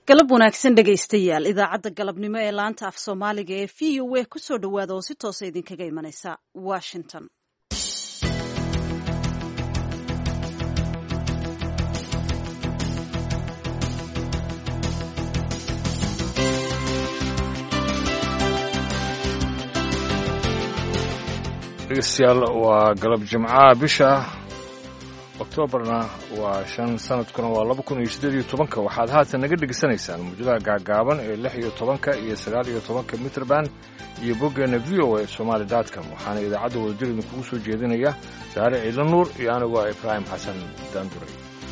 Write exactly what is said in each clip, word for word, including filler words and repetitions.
galab wanaagsan dhegaystayaal idaacadda galabnimo ee laanta af soomaaliga ee v o a kusoo dhawaada oo si toosa idinkaga imanaysa washington. dhegeystayaal waa galab jimcaha bisha oktoobarna waa shan sanadkuna waa laba kun iyo siddeed iyo tobanka waxaad haatan naga dhegeysanaysaan muujadaha gaagaaban ee lix iyo tobanka iyo sagaal iyo tobanka mitrband iyo boggeena v o a somaali dot com waxaana idaacadda wadajir idinkugu soo jeedinaya saare ciidla nuur iyo anigu ah ibraahim xasan daanduray.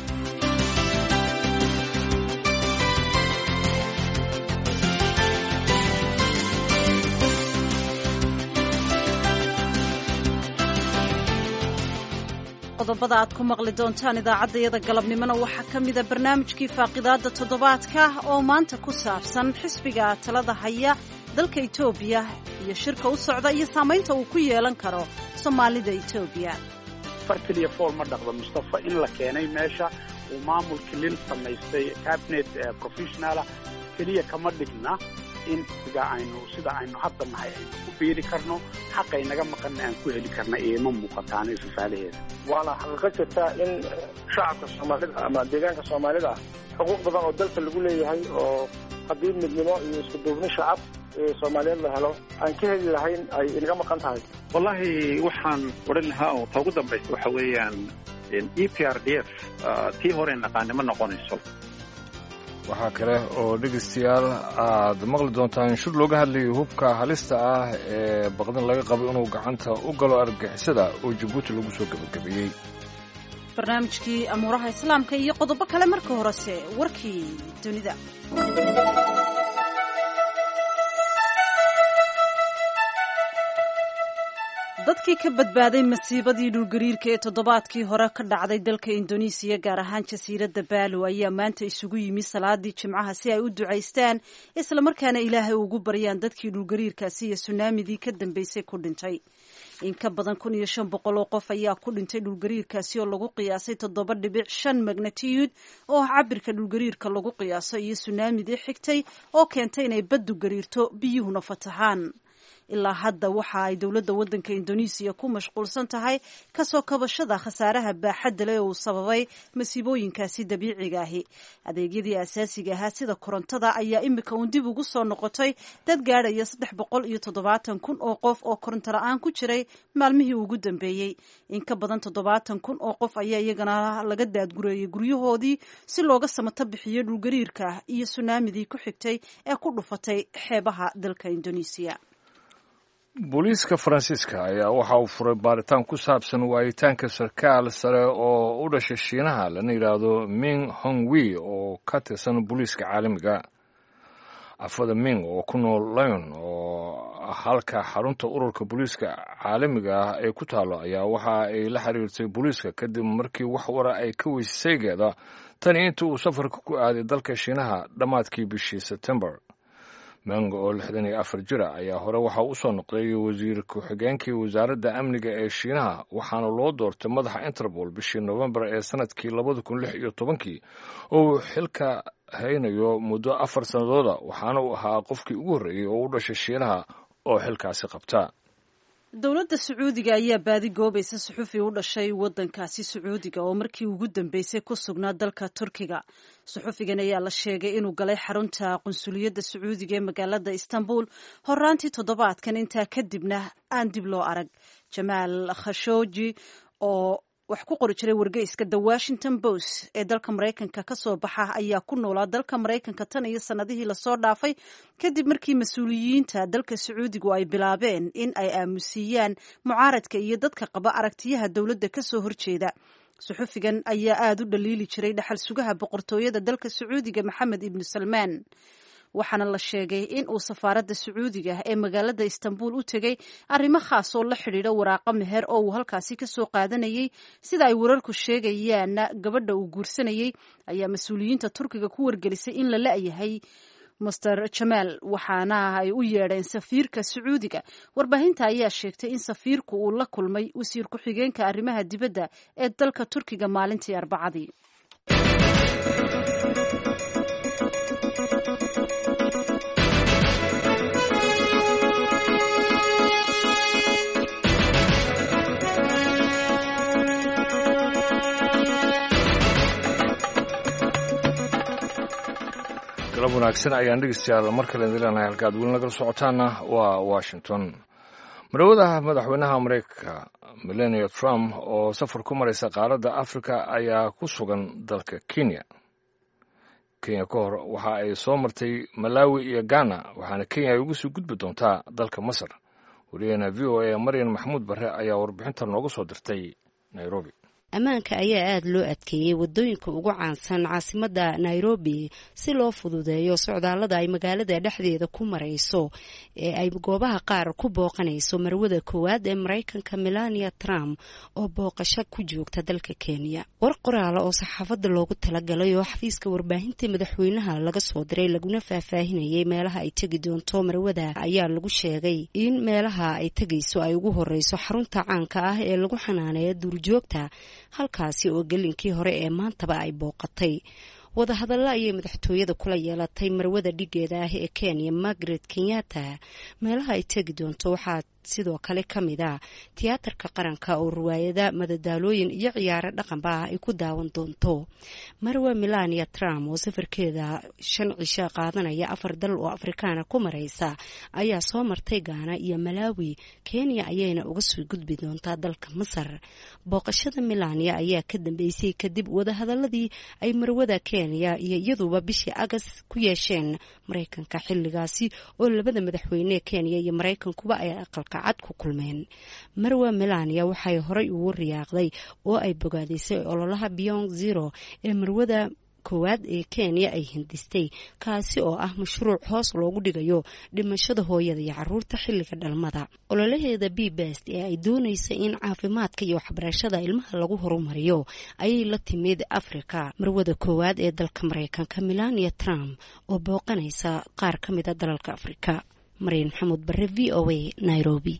qodobada aad ku maqli doontaan idaacaddayada galabnimona waxaa ka mida barnaamijkii faaqidaadda toddobaadka oo maanta ku saabsan xisbiga talada haya dalka etoobiya iyo shirka u socda iyo saamaynta uu ku yeelan karo soomaalida etoobiya. fartil iyo fool ma dhaqdo mustafa in la keenay meesha uu maamulka lil samaystay cabinet professionala keliya kama dhigna in siga aynu sida aynu hadda nahay aynu ku biiri karno xaqay naga maqanna aan ku heli karna eema muuqataan ifafaalaheeda. waana xaqiiqo jirta in shacabka soomaalida ama deegaanka soomaalida xuquuq badan oo dalka lagu leeyahay oo haddii midnimo iyo isku duubni shacab ee soomaaliyeed la helo aan ka heli lahayn ay inaga maqan tahay. wallahi waxaan odhan lahaa oo ta ugu dambaysa waxa weeyaan e p r d f tii hore naqaanimo noqonayso. waxaa kale oo dhegaystayaal aad maqli doontaan shir looga hadlayay hubka halista ah ee baqdin laga qabo inuu gacanta u galo argagixisada oo jabuuti lagu soo gabagabeeyey. barnaamijkii amuuraha islaamka iyo qodobo kale marka horese warkii dunida. dadkii ka badbaaday masiibadii dhulgariirka ee toddobaadkii hore ka dhacday dalka indonesiya gaar ahaan jasiiradda baalo ayaa maanta isugu yimi salaadii jimcaha si ay u ducaystaan islamarkaana ilaahay ugu baryaan dadkii dhulgariirkaasi iyo sunaamidii ka dambeysay ku dhintay. in ka badan kun iyo shan boqol oo qof ayaa ku dhintay dhulgariirkaasi oo lagu qiyaasay toddoba dhibic shan magnatiyuud oo ah cabirka dhulgariirka lagu qiyaaso iyo sunaamidii xigtay oo keentay inay baddu gariirto biyuhuna fatahaan. ilaa hadda waxa ay dowladda waddanka indonesiya ku mashquulsan tahay kasoo kabashada khasaaraha baaxadda leh uu sababay masiibooyinkaasi dabiiciga ahi. adeegyadii asaasiga ahaa sida korontada ayaa imika uun dib ugu soo noqotay dad gaadhaya saddex boqol iyo toddobaatan kun oo qof oo koronto la-aan ku jiray maalmihii ugu dambeeyey. in ka badan toddobaatan kun oo qof ayaa iyagana laga daadgureeyey guryahoodii si looga samato bixiyo dhulgariirka iyo sunaamidii ku xigtay ee ku dhufatay xeebaha dalka indonesiya. booliiska faransiiska ayaa waxa uu furay baaritaan ku saabsan waayitaanka sarkaal sare oo u dhashay shiinaha lana yidhaahdo ming hongwi oo ka tirsan booliiska caalamiga. afada ming oo ku nool lyon oo halka xarunta ururka booliiska caalamiga ah ee ku taalo ayaa waxa ay la xiriirtay booliiska kadib markii wax wara ay ka weysaygeeda tani intii uu safarka ku aaday dalka shiinaha dhammaadkii bishii sebtembar. mango oo lixdan iyo afar jira ayaa hore waxaa u soo noqday wasiir ku-xigeenkii wasaaradda amniga ee shiinaha waxaana loo doortay madaxa interpol bishii novembar ee sanadkii labada kun lix iyo tobankii oo uu xilka haynayo muddo afar sannadooda waxaana uu ahaa qofkii ugu horreeyey oo u dhashay shiinaha oo xilkaasi qabta. dowladda sacuudiga ayaa baadi goobaysa suxufi u dhashay waddankaasi sacuudiga oo markii ugu dambeysay ku sugnaa dalka turkiga. suxufigan ayaa la sheegay inuu galay xarunta qunsuliyadda sacuudiga ee magaalada istanbul horaantii toddobaadkan intaa kadibna aan dib loo arag. jamaal khashoggi oo wax ku qori jiray wargeyska the washington post ee dalka maraykanka ka soo baxa ayaa ku noolaa dalka maraykanka tan iyo sannadihii lasoo dhaafay kadib markii mas-uuliyiinta dalka sacuudigu ay bilaabeen in ay aamusiiyaan mucaaradka iyo dadka qaba aragtiyaha dowladda ka soo horjeeda. suxufigan ayaa aada u dhaliili jiray dhaxal sugaha boqortooyada dalka sacuudiga maxamed ibnu salmaan waxaana la sheegay in uu safaaradda sacuudiga ee magaalada istanbul u tegey arrimo khaas oo la xidhiidha waraaqo meher oo uu halkaasi ka soo qaadanayay. sida ay wararku sheegayaanna gabadha uu guursanayay ayaa mas-uuliyiinta turkiga ku wargelisay in la la-yahay master jamaal waxaana ay u yeedheen safiirka sacuudiga. warbaahinta ayaa sheegtay in safiirku uu la kulmay wasiir ku-xigeenka arrimaha dibadda ee dalka turkiga maalintii arbacadii. galab wanaagsan ayaan dhegeystayaal mar kale dilenahay halkaad weli nagala socotaana waa Washington. Marwadaha madaxweynaha Mareykanka Melania Trump oo safar ku maraysa qaaradda Afrika ayaa ku sugan dalka Kenya. Kenya ka hor waxa ay soo martay Malawi iyo Ghana, waxaana Kenya ay ugu soo gudbi doontaa dalka Masar. Wariyana V O A Marian Mahmoud Barre ayaa warbixintan noogu soo dirtay Nairobi. Ammaanka ayaa aad loo adkeeyay wadooyinka ugu caansan caasimadda Nairobi si loo fududeeyo socdaallada ay magaalada dhexdeeda ku marayso ee ay goobaha qaar ku booqanayso marwada koowaad ee Mareykanka Melania Trump oo booqasho ku joogta dalka Kenya. War qoraal oo saxaafadda loogu talagalay oo xafiiska warbaahinta madaxweynaha laga soo diray laguna faahfaahinayay meelaha ay tagi doonto marwada ayaa lagu sheegay in meelaha ay tagayso ay ugu horeyso xarunta caanka ah ee lagu xanaaneeyo duurjoogta, halkaasi oo gelinkii hore ee maantaba ay booqatay. wadahadalla ayay madaxtooyada kula yeelatay marwada dhigeeda ah ee Kenya Margaret Kenyatta. meelaha ay tagi doonto waxaa sidoo kale ka mid ah tiyaatarka qaranka oo riwaayada madadaalooyin iyo ciyaaro dhaqanba ah ay ku daawan doonto. Marwa Melania Trump oo safarkeeda shan cisho qaadanaya afar dal oo Afrikaana ku maraysa ayaa soo martay Ghana iyo Malawi. Kenya ayayna uga soo gudbi doontaa dalka Masar. booqashada Melania ayaa ka dambeysay kadib wadahadaladii ay marwada Kenya iyo iyaduba bishii August ku yeesheen Mareykanka, xilligaasi oo labada madaxweyne Kenya iyo Mareykankuba ay aqal cad ku kulmeen. Marwa Melania waxay horay ugu riyaaqday oo ay bogaadisay ololaha Beyond Zero ee marwada koowaad ee Kenya ay hindistay, kaasi oo ah mashruuc hoos loogu dhigayo dhimashada hooyada iyo carruurta xilliga dhalmada. ololaheeda Be Best ee ay doonaysa in caafimaadka iyo waxbarashada ilmaha lagu horumariyo ayay la timid Afrika. marwada koowaad ee dalka Mareykanka Melania Trump oo booqanaysa qaar ka mid ah dalalka Afrika. Marian Mahmoud Barre, V O A, Nairobi.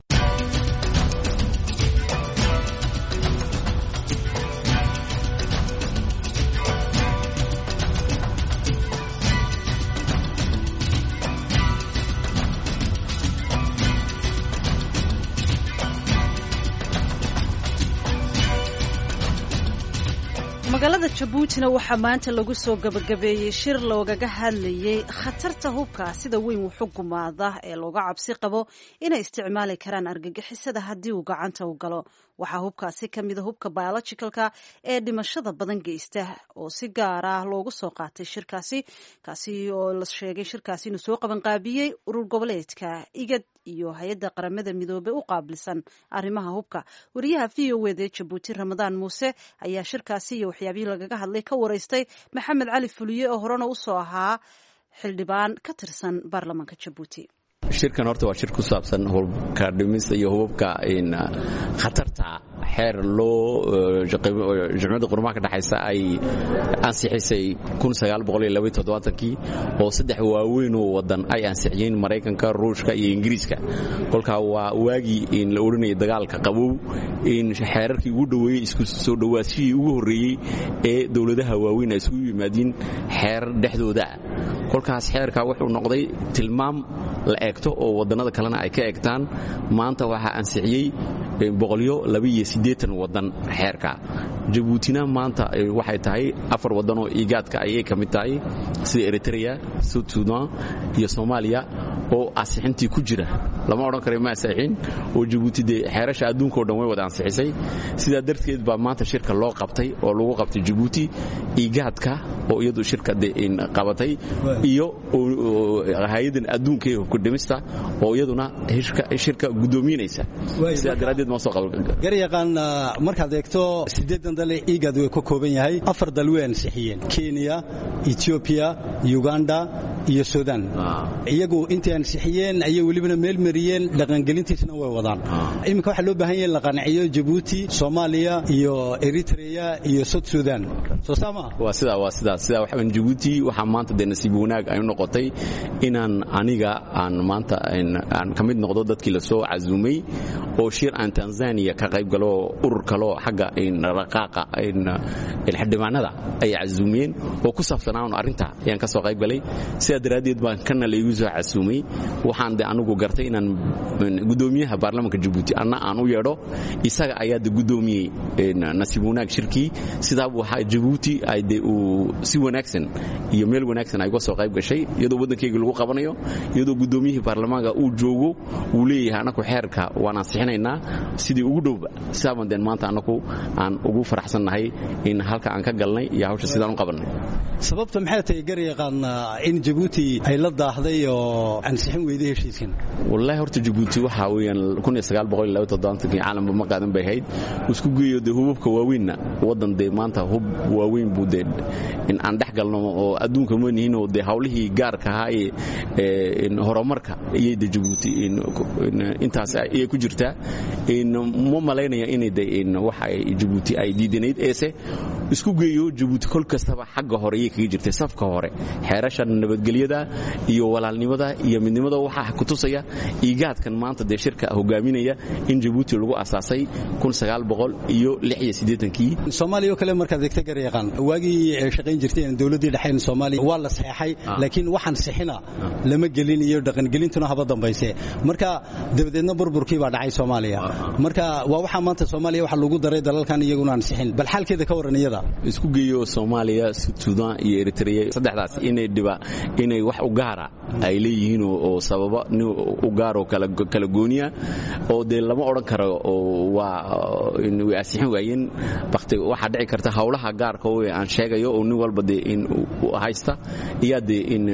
magaalada Jabuutina waxaa maanta lagu soo gabagabeeyay shir loogaga hadlayay khatarta hubka sida weyn u xukumaada ee looga cabsi qabo inay isticmaali karaan argagixisada haddii uu gacanta u galo. waxaa hubkaasi ka mid ah hubka biologicalka ee dhimashada badan geysta oo si gaar ah loogu soo qaatay shirkaasi kaasi oo la sheegay shirkaasi inuu soo qaban qaabiyey urur goboleedka igad iyo hay'adda qaramada midoobay u qaabilsan arrimaha hubka. wariyaha V O A Jabuuti Ramadaan Muuse ayaa shirkaasi iyo waxyaabihii lagaga hadlay ka wareystay Maxamed Cali Fuliye oo horena u soo ahaa xildhibaan ka tirsan baarlamaanka Jabuuti. shirkan horta waa shir ku saabsan hubka dhimista iyo hubka in khatarta xeer loo jamciyadda qurumaha ka dhaxaysa ay ansixisay kun sagaal boqol iyo laba iyo toddobaatan oo saddex waaweyn oo wadan ay ansixiyeen Mareykanka, Ruushka iyo Ingiriiska. kolka waa waagi in la oranayay dagaalka qabow in xeerarkii ugu dhaweeyay isku soo dhawaashii ugu horeeyay ee dawladaha waaweyn ay isku yimaadeen xeer dhexdooda. kolkaas xeerka wuxuu noqday tilmaam la eegto oo wadanada kalena ay ka eegtaan. maanta waxa ansixiyay boqol iyo laba iyo siddeetan wadan xeerka. Jabuutina maanta waxay tahay afar wadan oo igaadka ay ka mid tahay sida Eritrea, Sudan iyo Soomaaliya oo ansixintii ku jira. lama oran karo ma ansixin oo Jabuuti de xeerasha adduunka oo dhan way wada ansixisay. sidaa darteed baa maanta shirka loo qabtay oo lagu qabtay Jabuuti igaadka oo iyadu shirka in qabatay iyo hay'adda adduunka ee ku dhimista oo iyaduna shirka gudoominaysa. sidaa daraadeed ma soo qaban garyaqaan markaad eegto siddeetan dal igaad way ka kooban yahay. afar dal way ansixiyeen: Kenya, Ethiopia, Uganda iyo Sudan. iyagu intii ansixiyeen ayay waliba meel mariyeen, dhaqangelintiisna way wadaan. iminka waxa loo baahan yahay la qanciyo Djibouti, Soomaaliya iyo Eritrea iyo South Sudan. soo sama waa sida waa sida sida waxa Djibouti waxa maanta de nasiib wanaag ay noqotay inaan aniga aan maanta aan kamid noqdo dadkii la soo cazumay oo shir aan Tanzania ka qayb galo urur kale xagga in raqaaqa in xildhibaanada ay cazumeen oo ku saabsanaa arinta ayaan ka soo qayb galay. si sidaa daraaddeed baan kana laygu soo casuumay waxaan de anigu gartay inaan gudoomiyaha baarlamaanka Djibouti anna aan u yeedho isaga ayaa de gudoomiyey nasiib wanaag shirkii sidaa waxa Djibouti ay de si wanaagsan iyo meel wanaagsan ay uga soo qayb gashay iyadoo wadankayga lagu qabanayo iyadoo gudoomiyihii baarlamaanka uu joogo uu leeyahay anaku xeerka waan ansixinaynaa sidii ugu dhowba saabandeen maanta anaku aan ugu faraxsanahay in halka aan ka galnay iyo hawsha sidaan u qabanay sababta maxay tahay garyaqaan in Djibouti ay la daahday oo ansixin weeyday heshiiskan wallahi horta Djibouti waxa weeyaan kun iyo sagaal boqol iyo todobaatan caalamka ma qaadan bay hayd isku geeyo de hubabka waaweynna wadan de maanta hub waaweyn buu de in aan dhex galno oo adduunka ma nihiin oo de hawlihii gaarka ah ee in horumarka iyo Djibouti in intaas ay ku jirtaa in ma maleynaya in de in waxa Djibouti ay diidaneyd eese isku geeyo Djibouti kol kastaba xagga hore ay kaga jirtay safka hore xeerashan nabadgelyada iyo walaalnimada iyo midnimada waxa ku tusaya iigaadkan maanta de shirka hogaaminaya in Djibouti lagu asaasay kun iyo sagaal boqol iyo lix iyo siddeetan kii Soomaaliya kale marka degta garyaqaan waagi shaqayn jirtay dawladda dhaxayn Soomaaliya waa la saxay laakiin waxaan saxina lama gelin iyo dhaqan gelintuna haba dambayse marka dawladna burburkii baa dhacay Soomaaliya marka waa waxa maanta Soomaaliya waxa lagu daray dalalkan iyaguna aan saxin bal xalkeeda ka waranayada isku geeyo Soomaaliya Suudaan iyo Eritrea saddexdaas inay dhiba inay wax u gaara ay leeyihiin oo sababa u gaaro kala kala gooniya oo de lama oran karo oo waa in way asixin waayeen waqti waxa dhici karta hawlaha gaarka oo aan sheegayo oo nin walba de in haysta iyo de in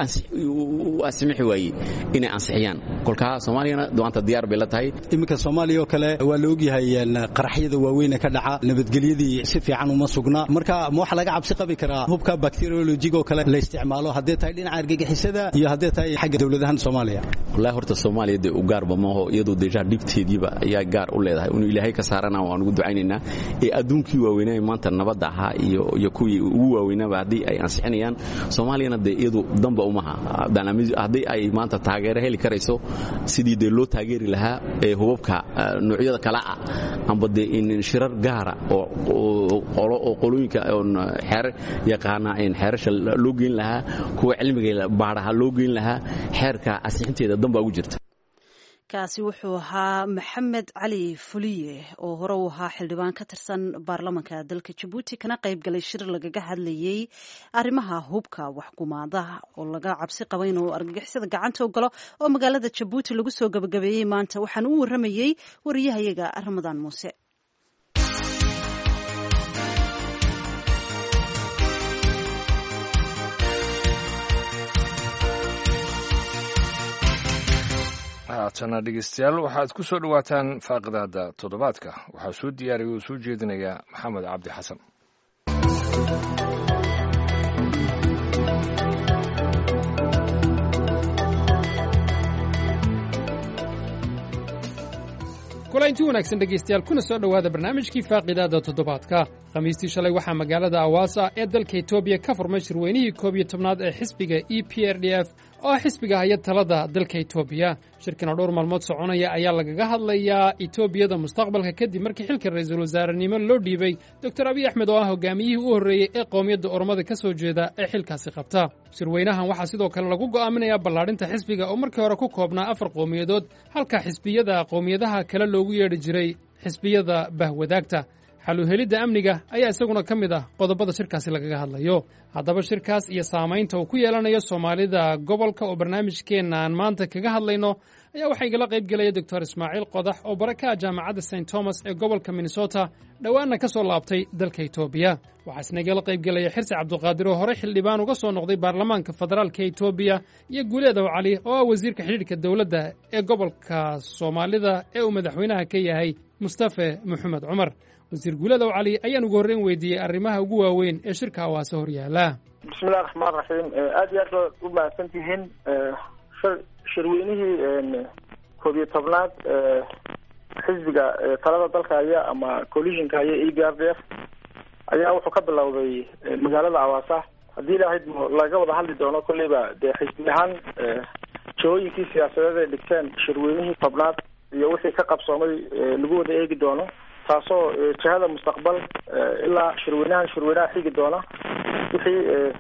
uu asixi waayay inay ansixiyaan kolka Soomaaliyana doonta diyaar bay la tahay iminka Soomaaliya kale waa la ogyahay qaraxyada waaweyn ka dhaca nabadgelyadii si fiican uma sugna marka ma waxa laga cabsi qabi karaa hubka bacteriologiga kale la isticmaalo hadii tahay dhinaca argagixisada iyo hadii tahay xagga dawladahan Soomaaliya wallahi horta Soomaaliya de u gaarba ma oo iyadoo deja dibteediiba ayaa gaar u leedahay inuu Ilaahay ka saarana waan ugu ducaynaynaa ee adduunkii waaweynay maanta nabadda aha iyo iyo kuwii ugu waaweynaba hadii ay ansixinayaan Soomaaliyana de iyadu damba uma aha barnaamij hadii ay maanta taageero heli karayso sidii de loo taageeri lahaa ee hubabka noocyada kala ah amba de in shirar gaara oo oo qolooyinka xeer yaqaana in xeerasha loo geyn lahaa kuwa cilmiga baaraha loo geyn lahaa xeerka asixinteeda damba ugu jirta kaasi wuxuu ahaa Maxamed Cali Fuliye oo hore u ahaa xildhibaan ka tirsan baarlamaanka dalka Djibouti kana qayb galay shir lagaga hadlayay arrimaha hubka wax gumaadaha oo laga cabsi qabo inuu argagixisada gacanta u galo oo magaalada Djibouti lagu soo gabagabeeyay maanta waxaan u waramayay wariyahayaga Ramadaan Muuse haatana dhegeystayaal waxaad ku soo dhawaataan faaqidaada toddobaadka waxaa soo diyaariyay oo soo jeedinaya maxamed cabdi xasan kulanti wanaagsan dhegeystayaal kuna soo dhowaada barnaamijkii faaqidaada toddobaadka khamiistii shalay waxaa magaalada Awaasa ee dalka Itoobiya ka furmay shirweynihii koob iyo tobnaad ee xisbiga E P R D F oo xisbiga haya talada dalka Itoobiya shirkan dhowr maalmood soconaya ayaa lagaga hadlayaa Itoobiyada mustaqbalka kadib markii xilka ra'iisul wasaarenimo loo dhiibay Doctor Abiy Ahmed oo ah hogaamiyihii u horreeyay ee qowmiyadda Oromada ka soo jeeda ee xilkaasi qabta shirweynahan waxaa sidoo kale lagu go'aaminayaa ballaarinta xisbiga oo markii hore ku koobnaa afar qowmiyadood halka xisbiyada qowmiyadaha kale loogu yeedhi jiray xisbiyada bahwadaagta xaluhelidda amniga ayaa isaguna ka mid ah qodobada shirkaasi lagaga hadlayo haddaba shirkaas iyo saamaynta uu ku yeelanayo Soomaalida gobolka oo barnaamijkeenna aan maanta kaga hadlayno ayaa waxaa igala qayb gelaya Doctor Ismaaciil Qodax oo baraka jaamacadda Saint Thomas ee gobolka Minnesota dhawaanna ka soo laabtay dalka Itoobiya waxaa isna igala qayb gelaya Xirsi Cabdiqaadir oo hore xildhibaan uga soo noqday baarlamaanka federaalka Itoobiya iyo Guuleed Cali oo ah wasiirka xiriirka dawladda ee gobolka Soomaalida ee uu madaxweynaha ka yahay Mustafa Maxamed Cumar wasiir Guuleed Cali ayaan ugu horreyn weydiiyey arrimaha ugu waaweyn ee shirka Awaasa horyaala bismillaahir rahmaanir rahiim aad iyo aad u mahadsantihiin shirweynihii koob iyo tobnaad xisbiga talada dalka haya ama coalitionka haya E P R D F ayaa wuxuu ka bilowday magaalada Awaasa haddii ilaahay laga wada hadli doono kolleyba dee xisbi ahaan jooyinkii siyaasadeed ay dhigteen shirweynihii tobnaad iyo wixii ka qabsoomay lagu wada eegi doono taasoo jihada mustaqbal ilaa shirweynahan shirweynaha xigi doona wixii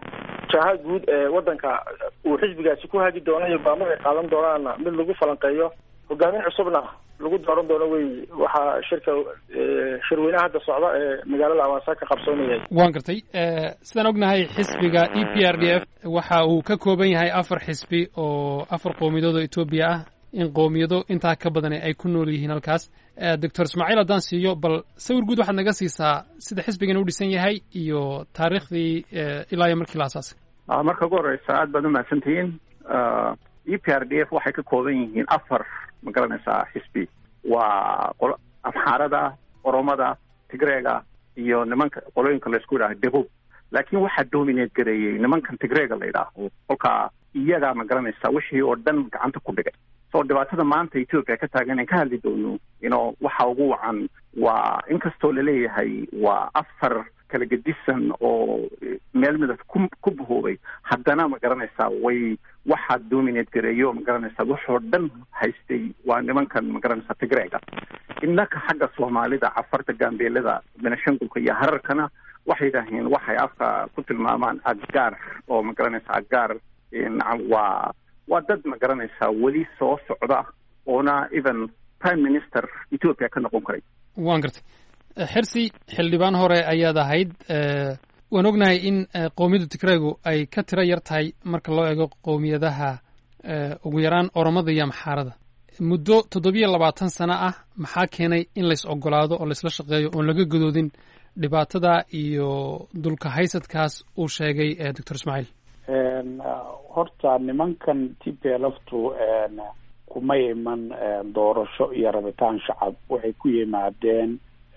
jaha guud ee wadanka uu xisbigaasi ku hagi doono iyo go'aamada ay qaadan doonaana mid lagu falanqeeyo hogaamin cusubna lagu dooran doono wey waxaa shirka shirweynaha hadda socda ee magaalada Hawaasa ka qabsoonayay. waan gartay sidaan ognahay xisbiga E P R D F waxa uu ka kooban yahay afar xisbi oo afar qowmiyadood oo Itoobiya ah in qowmiyado intaa ka badan ay ku nool yihiin halkaas. Doctor Ismaaciil haddaan siiyo bal sawir guud waxaad naga siisaa sida xisbigan u dhisan yahay iyo taariikhdii ilaa iyo markii la aasaasay. marka ugu horeysa aad baad u mahadsantihiin. E P R D F waxay ka kooban yihiin afar ma garanaysaa xisbi waa Amxaarada, Oromada, Tigreega iyo nimanka qolooyinka la isku yidhaaho Debub. laakiin waxaa dominate gareeyey nimankan Tigreega la yidhaaho kolka iyagaa ma garanaysaa wixii oo dhan gacanta ku dhigay. soo dhibaatada maanta Ethiopia ka taagan in ka hadli doono ino waxa ugu wacan waa inkastoo la leeyahay waa afar kala gedisan oo meel midab ku buhoobay haddana ma garanaysaa way waxaa dominate gareeyo ma garanaysaa waxoo dhan haystay waa nimankan ma garanaysaa Tigreega. innaka xagga Soomaalida afarta gaambeelada Benashangulka iyo Hararkana waxay yidhaaheen waxay afka ku tilmaamaan agaar oo ma garanaysaa agaar waa waa dad ma garanaysaa weli soo socda oona even prime minister Ethiopia ka noqon karay. waan gartay xirsi xildhibaan hore ayaad ahayd waan ognahay in qowmiyadda Tigreegu ay ka tiro yar tahay marka loo eego qowmiyadaha ugu yaraan Oromada iyo Amxaarada. muddo toddobiyo labaatan sano ah maxaa keenay in lays ogolaado oo laysla shaqeeyo oon laga gadoodin dhibaatada iyo dulka haysadkaas uu sheegay Doctor Ismaaciil? horta nimankan T P L F-tu kuma iman doorasho iyo rabitaan shacab. waxay ku yimaadeen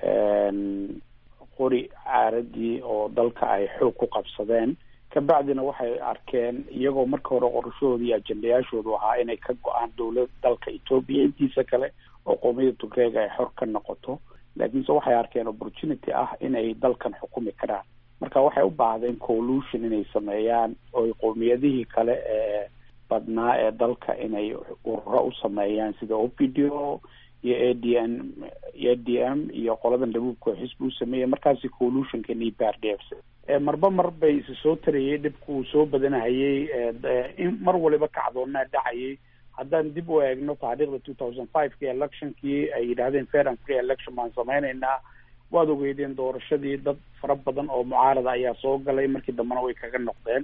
qori caaradii oo dalka ay xoog ku qabsadeen kabacdina waxay arkeen iyagoo marka hore qorashooda iyo ajendayaashoodu ahaa inay ka go-aan dowlad dalka Ethiopia intiisa kale oo qowmiyadda Tigreega ay xor ka noqoto. laakiinse waxay arkeen opportunity ah inay dalkan xukumi karaan. marka waxay u baahdeen coalition inay sameeyaan oo qowmiyadihii kale ee badnaa ee dalka inay ururo u sameeyaan sida O P D O iyo A D M A D M iyo qoladan Debubka xisbi u sameeyay markaasi coalitionka E P R D F ee marba mar bay isu soo tarayay dhibku soo badanayay in mar waliba kacdoonna dhacayay. haddaan dib u eegno taariikhda two thousand five kii electionkii ay yidhaahdeen fair and free election baan sameynaynaa waad ogeydeen doorashadii dad fara badan oo mucaarada ayaa soo galay markii dambena way kaga noqdeen.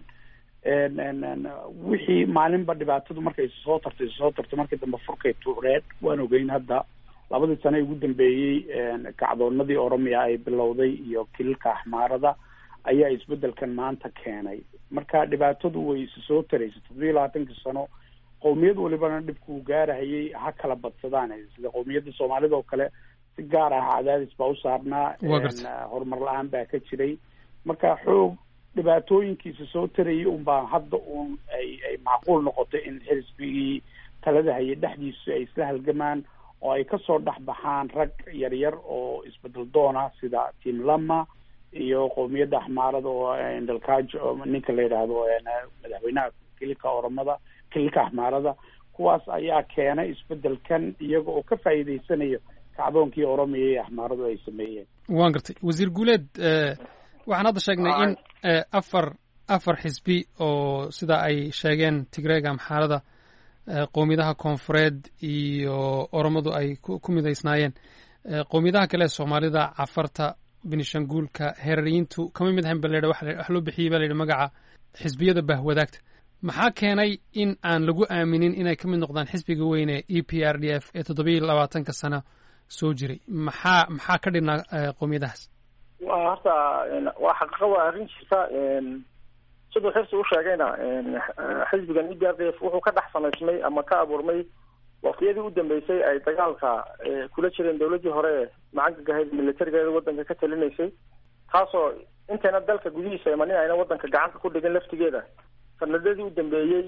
wixii maalinba dhibaatadu markay soo tartay soo tartay markii dambe furkay tuureed waan ogeyn hadda labadii sano ugu dambeeyey kacdoonadii Oromia ay bilowday iyo kilka Axmaarada ayaa isbedelkan maanta keenay. marka dhibaatadu way soo taraysay toddobiyo labaatankii sano qowmiyad walibana dhibku gaarayay ha kala badsadaan sida qowmiyadda Soomaalida oo kale si gaar ah cadaadis baa u saarnaa horumar la-aan baa ka jiray. marka xoog dhibaatooyinkiisa soo tarayay unbaa hadda uun ay ay macquul noqotay in xisbigii talada hayay dhexdiisu ay isla halgamaan oo ay kasoo dhex baxaan rag yaryar oo isbedel doona sida Tim Lama iyo qowmiyadda Axmaarada oo Ndalkaajo ninka la yidhaahdo madaxweynaha kilka Oromada kilka Axmaarada. kuwaas ayaa keenay isbedelkan iyaga oo ka faa'iideysanayo kacdoonkii Oromia iyo Axmaaradu ay sameeyeen. waan gartay wasiir guuleed waxaan hadda sheegnay in afar afar xisbi oo sida ay sheegeen Tigreega Amxaarada qowmiyadaha koonfureed iyo Oromadu ay ku midaysnaayeen. qowmiyadaha kale Soomaalida Cafarta Benishangulka Herariintu kama mid ahayn baleedha wax loo bixiyay baa layidhi magaca xisbiyada bahwadaagta. maxaa keenay in aan lagu aaminin inay ka mid noqdaan xisbiga weyn ee E P R D F ee toddobiyo labaatanka sano soo jiray? maxaa maxaa ka dhinaa qowmiyadahaas? waa horta waa xaqiiqo waa arrin jirta. siduu xirsi u sheegayna xisbigan E P R D F wuxuu ka dhex samaysmay ama ka abuurmay waqtiyadii u dambeysay ay dagaalka kula jireen dowladii hore ee macanka ahayd militarigeeda wadanka ka talinaysay taasoo intayna dalka gudihiisa imanin ayna wadanka gacanta ku dhigin laftigeeda sanadadii u dambeeyey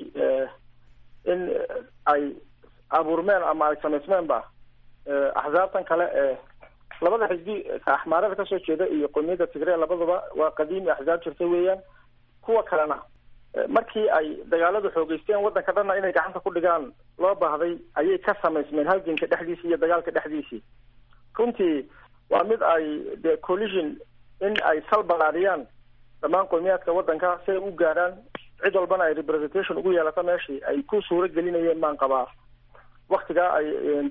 in ay abuurmeen ama ay samaysmeenba axzaabtan kale ee labada xisbi Axmaarada kasoo jeeda iyo qowmiyadda Tigreega labaduba waa qadiimi axzaab jirtay weeyaan. kuwa kalena markii ay dagaaladu xoogeysteen wadanka dhanna inay gacanta ku dhigaan loo baahday ayay ka samaysmeen halganka dhexdiisii iyo dagaalka dhexdiisii. runtii waa mid ay de collision in ay salbalaadiyaan dhammaan qowmiyaadka waddanka si ay u gaaraan cid walbana ay representation ugu yeelato meeshii ay ku suuro gelinayeen baan qabaa waktigaa ay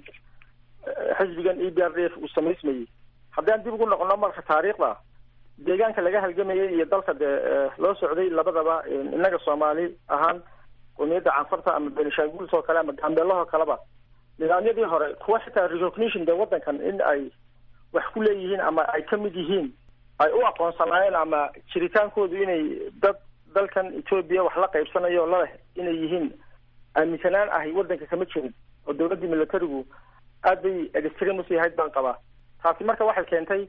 xisbigan e b r d f uu samaysmayey. haddaan dib ugu noqono marka taariikhda deegaanka laga halgamayay iyo dalka dee loo socday labadaba innaga soomaali ahaan qowmiyadda canfarta ama benishanguls oo kale ama gambeelahoo kaleba nidaamyadii hore kuwa xitaa recognition dee waddankan in ay wax ku leeyihiin ama ay ka mid yihiin ay u aqoonsanaayeen ama jiritaankoodu inay dad dalkan Ethiopia wax la qaybsanayo la inay yihiin aaminsanaan ahay waddanka kama jirin oo dawladda militarigu aad bay extremist yahay baan qabaa. taasi marka waxay keentay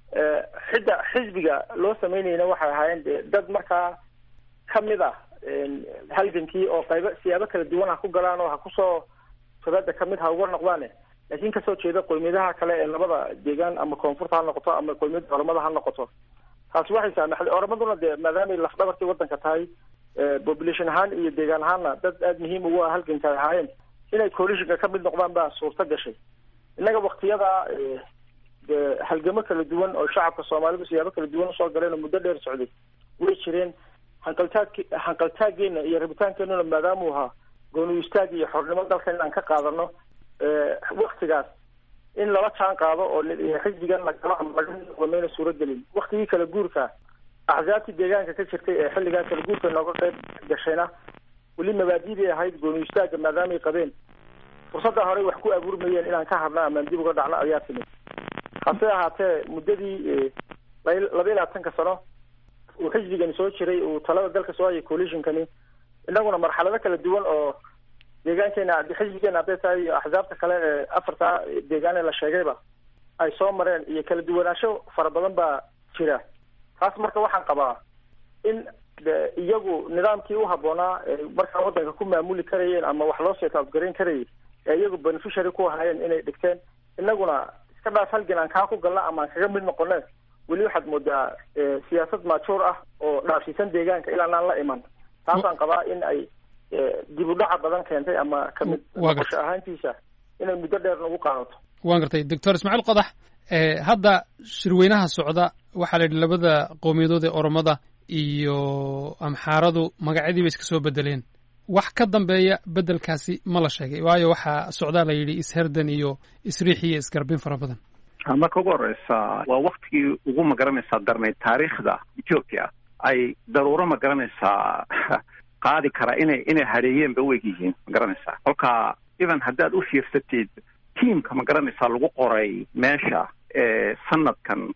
xidda xisbiga loo sameynayna waxay ahaayeen dad markaa kamid ah halgankii oo qaybo siyaabo kala duwan ha ku galaan oo ha kusoo sabada kamid ha uga noqdaan laakiin kasoo jeeda qowmiyadaha kale ee labada deegaan ama koonfurta ha noqoto ama qowmiyada oromada ha noqoto. taasi waxay saamaxday oromaduna dee maadaama laf dhabartii waddanka tahay population ahaan iyo deegaan ahaanna dad aada muhiim ugu ah halganka ay ahaayeen inay coalitionka ka mid noqdaan baa suurta gashay. innaga waktiyada dee halgamo kala duwan oo shacabka soomaalidu siyaabo kala duwan usoo galeen oo muddo dheer socday way jireen. hanqaltaag hanqaltaageena iyo rabitaankeenuna maadaama uu ahaa gooni istaag iyo xornimo dalka inaan ka qaadano waktigaas in lala jaan qaado oo xisbigan lagala amaamayna suuro gelin. waktigii kala guurka axsaabtii deegaanka ka jirtay ee xilligaa kala guurka nooga qayb gashayna weli mabaadiday ahayd gooni istaaga maadaamay qabeen fursadda horey wax ku abuurmayeen inaan ka hadna amaan dib uga dhacno ayaa timid. hase ahaatee muddadii laba iyo labaatanka sano uu xisbigani soo jiray uu talada dalka soo hayay coalitionkani innaguna marxalado kala duwan oo deegaankeena xisbigeena hadday tahay iyo axsaabta kale ee afarta deegaan ee la sheegayba ay soo mareen iyo kala duwanaansho fara badan baa jira. taas marka waxaan qabaa in iyagu nidaamkii u habboonaa markaa waddanka ku maamuli karayeen ama wax loo seetaabgarayn karayay ee iyagu beneficiary ku ahaayeen inay dhigteen. innaguna iska dhaaf halgan aan kaa ku galna ama aan kaga mid noqone weli waxaad moodaa siyaasad maajuur ah oo dhaafsiisan deegaanka ilaa aan la iman. taasaan qabaa in ay dib u dhaca badan keentay ama kamid noqosho ahaantiisa inay muddo dheer nagu qaadato. waan gartay doctor ismaaciil qodax hadda shirweynaha socda waxaa la yidhi labada qowmiyadood ee oromada iyo amxaaradu magacyadii bay iska soo bedeleen. wax ka dambeeya bedelkaasi ma la sheegay waayo waxaa socdaa la yidhi isherdan iyo isriix iyo isgarbin fara badan. marka ugu horeysa waa waktigii ugu magaranaysaa darnayd taariikhda Ethiopia ay daruuro magaranaysaa qaadi kara inay inay hareeyeen ba weg yihiin magaranaysaa. kolka even haddaad u fiirsatid tiamka magaranaysaa lagu qoray meesha ee sanadkan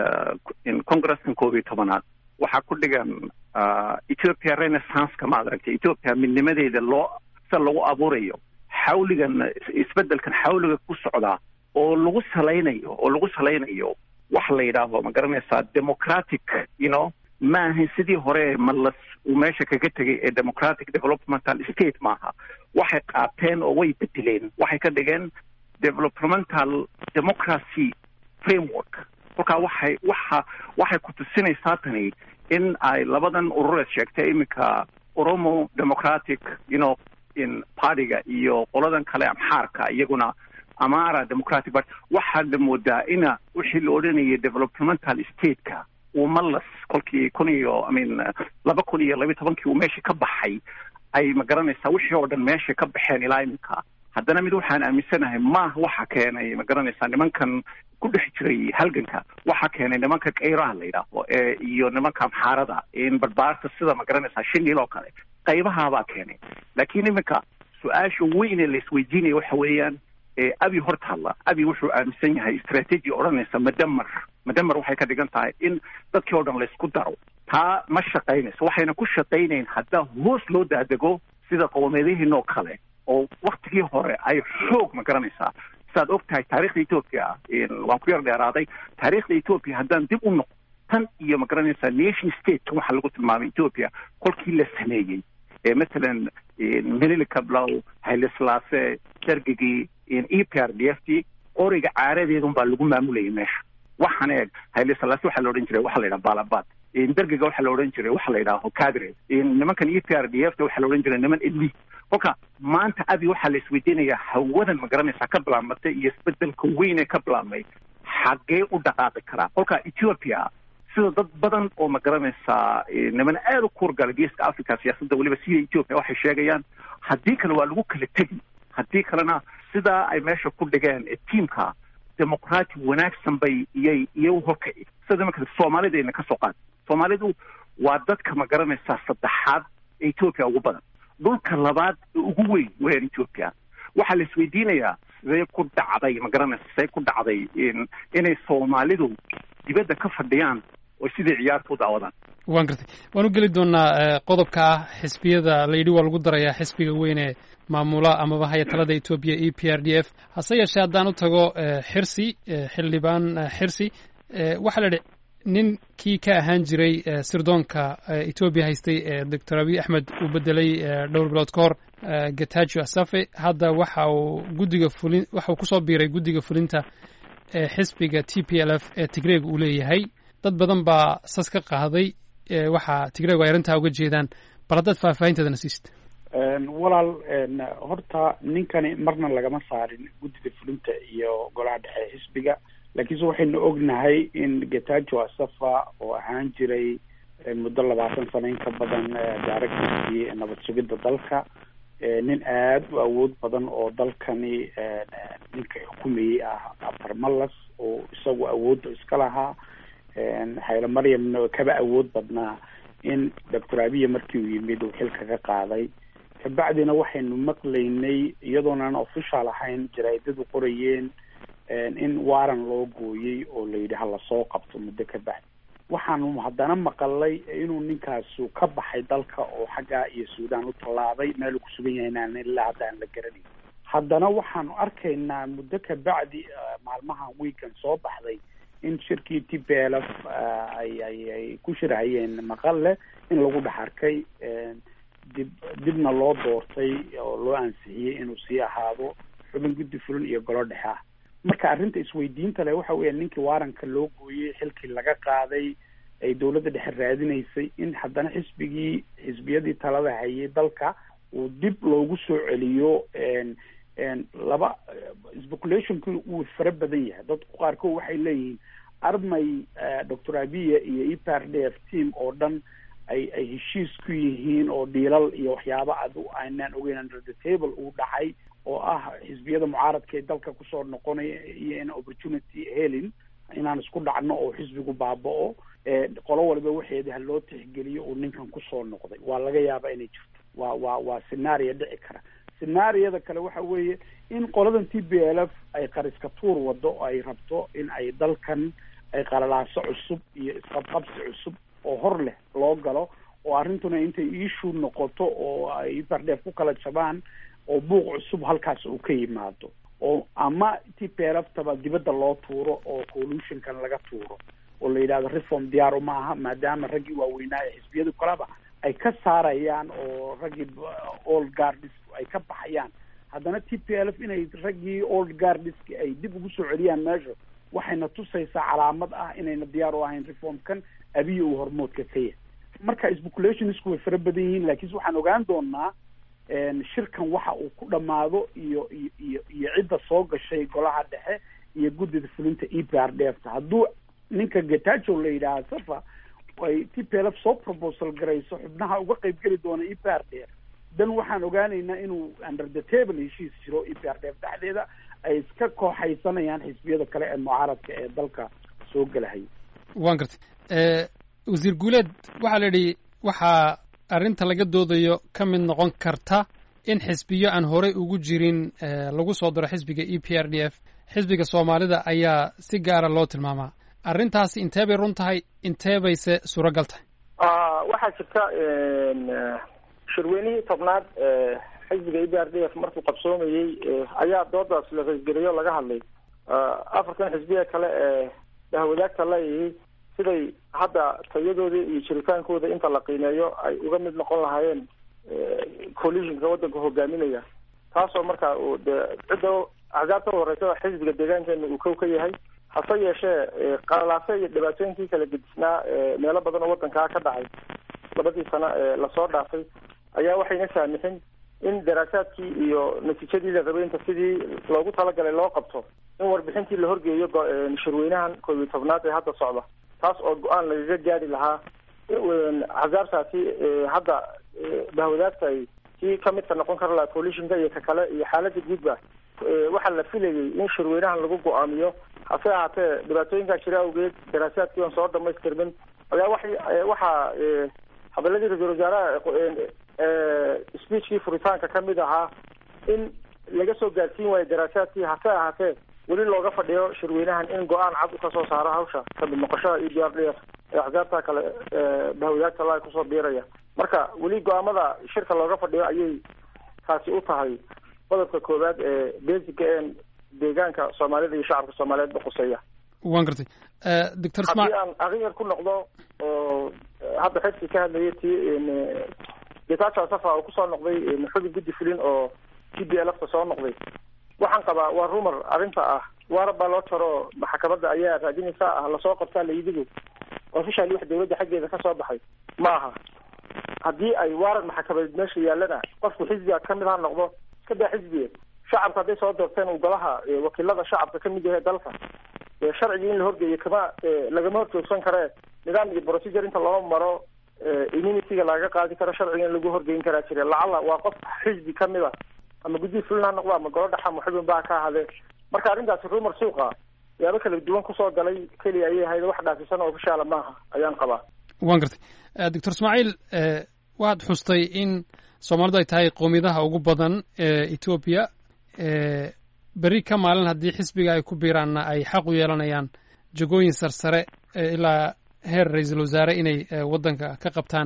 in congresskan koob iyo tobanaad waxaa ku dhigan Ethiopia renaissance-ka ma aragtay Ethiopia midnimadeeda loo sa lagu abuurayo xawligan isbedelkan xawliga ku socda oo lagu salaynayo oo lagu salaynayo wax la yidhaahdo magaranaysaa democratic you know ma ahayn sidii hore malas uu meesha kaga tegay ee democratic developmental state maaha. waxay qaateen oo way bedeleen waxay ka dhigeen developmental democracy framework. kolkaa waxay waxa waxay ku tusinaysaa tani in ay labadan urureed sheegtay iminka Oromo Democratic you know in partyga iyo qoladan kale amxaarka iyaguna Amara Democratic Party waxaa moodaa ina wixii la odhanayay developmental state-ka uu malas kolkii kun iyo I mean laba kun iyo laba tobankii uu meesha ka baxay ay magaranaysaa wixii oo dhan meesha ka baxeen ilaa iminka. haddana mid waxaan aaminsanahay maaha waxa keenay magaranaysaa nimankan ku dhex jiray halganka waxa keenay nimanka kayraha la yidhaahdo ee iyo nimanka amxaarada in barbaarta sida magaranaysaa shinil oo kale qaybahaabaa keenay. laakiin iminka su-aasha weyn ee la isweydiinaya waxa weeyaan abi horta hadla abi wuxuu aaminsan yahay strategy odhanaysa madamar madamar waxay ka dhigan tahay in dadkii oo dhan la isku daro. taa ma shaqaynayso waxayna ku shaqaynayn haddaa hoos loo daadego sida qowmiyadihiin oo kale oo waktigii hore ay xoog ma garanaysaa. sidaad og tahay taariikhda Ethiopia waan ku yar dheeraaday taariikhda Ethiopia haddaan dib u noqo tan iyo ma garanaysaa nation state waxaa lagu tilmaamay Ethiopia kolkii la sameeyey ee matalan Menelik Kablaw Haile Selassie dargigii E P R D F qoriga caaradeedun baa lagu maamulayay meesha. waxaan eeg Haile Selassie waxaa la odhan jiray waxaa la yidhaha Balabad dargiga waxaa la odhan jiray waxaa la yidhaha Kadre nimankan E P R D F waxaa la odhan jiray niman elite. kolka maanta abi waxaa la isweydiinayaa hawadan ma garanaysaa ka bilaabmatay iyo isbedelka weyn ee ka bilaabmay xaggee u dhaqaaqi karaa. kolka Ethiopia sida dad badan oo ma garanaysaa niman aada u kuurgala geeska africa siyaasadda weliba sida ethiopia waxay sheegayaan haddii kale waa lagu kala tegi haddii kalena sidaa ay meesha ku dhigeen tiimka dimuqraati wanaagsan bay iyay iyo horkaci sida marka soomaalidayna ka soo qaad soomaalidu waa dadka ma garanaysaa saddexaad ee ethiopia ugu badan dhulka labaad ugu weyn weyn ethiopia waxaa la isweydiinayaa sidee ku dhacday ma garanaysa sidee ku dhacday in inay soomaalidu dibadda ka fadhiyaan oo sidii ciyaarta u daawadaan waan gartay waan u geli doonaa qodobka ah xisbiyada la yidhi waa lagu darayaa xisbiga weyn ee maamula amaba haya talada etoobiya e p r d f hase yeeshee haddaan u tago xirsi xildhibaan xirsi waxaa la yidhi ninkii ka ahaan jiray sirdoonka etoobiya haystay ee doctor abiy axmed uu bedelay dhowr bilood ka hor getajo asafe hadda waxa uu guddiga fulin waxa uu kusoo biiray guddiga fulinta ee xisbiga t p l f ee tigreeg uu leeyahay dad badan baa sas ka qaaday waxaa tigreegu ay arrintaa uga jeedaan bal haddaad faahfaahinteedana siista walaal horta ninkani marna lagama saarin guddida fulinta iyo golaha dhexe xisbiga laakiinse waxaynu ognahay in getajo asafa oo ahaan jiray muddo labaatan sano in ka badan directorkii nabad sugidda dalka nin aada u awood badan oo dalkani ninka xukumayey ah abarmalas oo isagu awoodda iska lahaa xayla maryamna kaba awood badnaa in doctor abiya markii uu yimid uu xilka ka qaaday kabacdina waxaynu maqlaynay iyadoonan official ahayn jaraa'idadu qorayeen in waaran loo gooyey oo la yidhi hala soo qabto muddo ka bacdi waxaanu haddana maqalay inuu ninkaasu ka baxay dalka oo xaggaa iyo suudaan u tallaabay meel uu ku sugan yahay inaan ilaa hadda aan la garanayn haddana waxaanu arkaynaa muddo ka bacdi maalmahan weekan soo baxday in shirkii t p l f ay ay ay ku shirhayeen maqalle in lagu dhex arkay dib dibna loo doortay oo loo ansixiyey inuu sii ahaado xubin guddi fulin iyo golo dhexe ah marka arrinta isweydiinta leh waxa weeya ninkii waaranka loo gooyey xilkii laga qaaday ay dawladda dhexe raadinaysay in haddana xisbigii xisbiyadii talada hayay dalka uu dib loogu soo celiyo laba speculationki uu fara badan yahay dadku qaarkood waxay leeyihiin armay doctor abiya iyo e p r d f team oo dhan ay ay heshiis ku yihiin oo dhiilal iyo waxyaaba adu aynaan ogeyn under the table uu dhacay oo ah xisbiyada mucaaradka ee dalka kusoo noqonaya iyo in opportunity helin inaan isku dhacno oo xisbigu baaba'o qolo waliba waxeeda ha loo tixgeliyo uu ninkan kusoo noqday waa laga yaabaa inay jirto waa waa waa scenario dhici kara scenaariyada kale waxa weeye in qoladan t b l f ay qariska tuur wado oo ay rabto in ay dalkan ay qalalaaso cusub iyo isqabqabsi cusub oo hor leh loo galo oo arrintuna intay issue noqoto oo ay bardheef ku kala jabaan oo buuq cusub halkaas uu ka yimaado oo ama t p l f taba dibadda loo tuuro oo coalitionkan laga tuuro oo la yidhahdo reform diyaar uma aha maadaama raggii waaweynaa ee xisbiyadu kaleba ay ka saarayaan oo raggii old guards ay ka baxayaan haddana t p l f inay raggii old guardski ay dib ugu soo celiyaan meesha waxayna tusaysaa calaamad ah inayna diyaar u ahayn reformkan abiya uu hormoodka ka yahay marka speculationisku way fara badan yihiin laakiinse waxaan ogaan doonaa shirkan waxa uu ku dhamaado iyo iyo iyo cidda soo gashay golaha dhexe iyo guddida fulinta e p r d f ta hadduu ninka getajo la yidhaaha safa ay t p l f soo proposal garayso xubnaha uga qayb geli doona e p r d f dan waxaan ogaanaynaa inuu under the table heshiis jiro e p r d f dhexdeeda ay iska kooxaysanayaan xisbiyada kale ee mucaaradka ee dalka soo gelahaya waan gartay wasiir guuleed waxaa la yidhi waxaa arrinta laga doodayo ka mid noqon karta in xisbiyo aan horey ugu jirin lagu soo daro xisbiga e p r d f xisbiga soomaalida ayaa si gaara loo tilmaamaa arrintaasi intee bay run tahay intee bayse suuragal tahay waxaa jirta shirweynihii tobnaad xisbiga e p r d f markuu qabsoomayey ayaa doodaas la qaybgeliyo laga hadlay afartan xisbiya kale ee dahwadaagta leeyihi siday hadda tayadoodii iyo jiritaankooda inta la qiimeeyo ay uga mid noqon lahaayeen coalitionka waddanka hogaaminaya taasoo marka uu de cidda axsaabta u horeysa xisbiga deegaankeena uu kow ka yahay hase yeeshee qalalaase iyo dhibaatooyinkii kala gedisnaa meelo badan oo waddankaa ka dhacay labadii sano ee lasoo dhaafay ayaa waxayna saamixin in daraasaadkii iyo natiijadii la rabay inta sidii loogu talagalay loo qabto in warbixintii la horgeeyo shirweynahan koob iyo tobnaad ee hadda socda taas oo go-aan lagaga gaari lahaa axsaabtaasi hadda bahwadaagta ay kii kamidka noqon kara lahaa coalitionka iyo ka kale iyo xaalada guudba waxaa la filayay in shirweynahan lagu go-aamiyo hase ahaatee dhibaatooyinkaa jira awgeed daraasaadkii aan soo dhamaystirmin ayaa wa waxaa hadaladii ra-isul wasaaraha speechkii furitaanka kamid ahaa in laga soo gaarsiin waayo daraasaadkii hase ahaatee weli looga fadhiyo shirweynahan in go-aan cad u ka soo saaro hawsha kamid noqoshada e d r d f ee axsaabta kale bahwadaagta la kusoo biiraya marka weli go-aamada shirka looga fadhiyo ayay taasi u tahay qodobka koowaad ee basica ee deegaanka soomaalida iyo shacabka soomaaliyeed baquseeya waan gartay doctor isma haddii aan aqyar ku noqdo oo hadda xigsi ka hadlayay ti getacha safa oo kusoo noqday xubin guddi fulin oo t b lfta soo noqday waxaan qabaa waa rumor arrinta ah waarab baa loo jaro maxkamadda ayaa raadinaysa ah lasoo qabtaa layidigu officially wax dawladda xaggeeda kasoo baxay ma aha haddii ay waaran maxkamadeed meesha yaalana qofku xisbiga kamid ha noqdo iska daa xisbiga shacabka hadday soo doorteen uu golaha wakiilada shacabka kamid yahay dalka sharcigii in la horgeeyo kama lagama horjoogsan kare nidaam iyo procedure inta loo maro immunity-ga laga qaadi karo sharciga in lagu horgeyn karaa jira lacala waa qof xisbi kamid a ama guddi fulin ha noqdo ama golo dhaxa ama xubin baa ka ahadee marka arrintaasi rumor suuqa yaabo kala duwan kusoo galay keliya ayay ahayd wax dhaafisan oo ofishaala maaha ayaan qabaa waan gartay doctor ismaaciil waad xustay in soomaalidu ay tahay qowmiyadaha ugu badan ee etoobiya beri ka maalin haddii xisbiga ay ku biiraanna ay xaq u yeelanayaan jagooyin sarsare ilaa heer ra-iisul wasaare inay waddanka ka qabtaan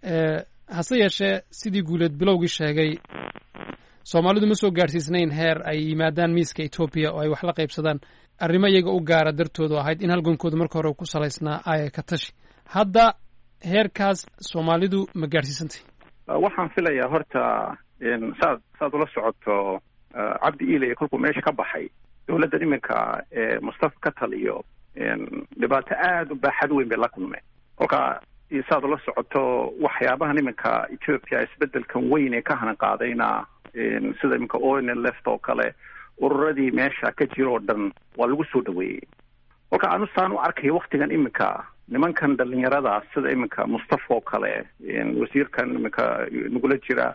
hase yeeshee sidii guuleed bilowgii sheegay soomaalidu ma soo gaadhsiisnayn heer ay yimaadaan miiska etoobiya oo ay wax la qaybsadaan arrimo iyaga u gaara dartoodu ahayd in halgankooda marka hore ku salaysnaa aya ka tashi hadda heerkaas soomaalidu ma gaadhsiisantay waxaan filayaa horta saad saad ula socoto cabdi iilay kolkuu meesha ka baxay dawladdan iminka ee mustafa ka taliyo dhibaato aada u baaxad weyn bay la kulmeen kolka saad ula socoto waxyaabahan iminka ethiopia isbedelkan weyn ee ka hanan qaadayna sida iminka o n l f oo kale ururadii meesha ka jira oo dhan waa lagu soo dhaweeyey kolka anu saan u arkaya waktigan iminka nimankan dhalinyarada sida iminka mustafa oo kale wasiirkan iminka nagula jira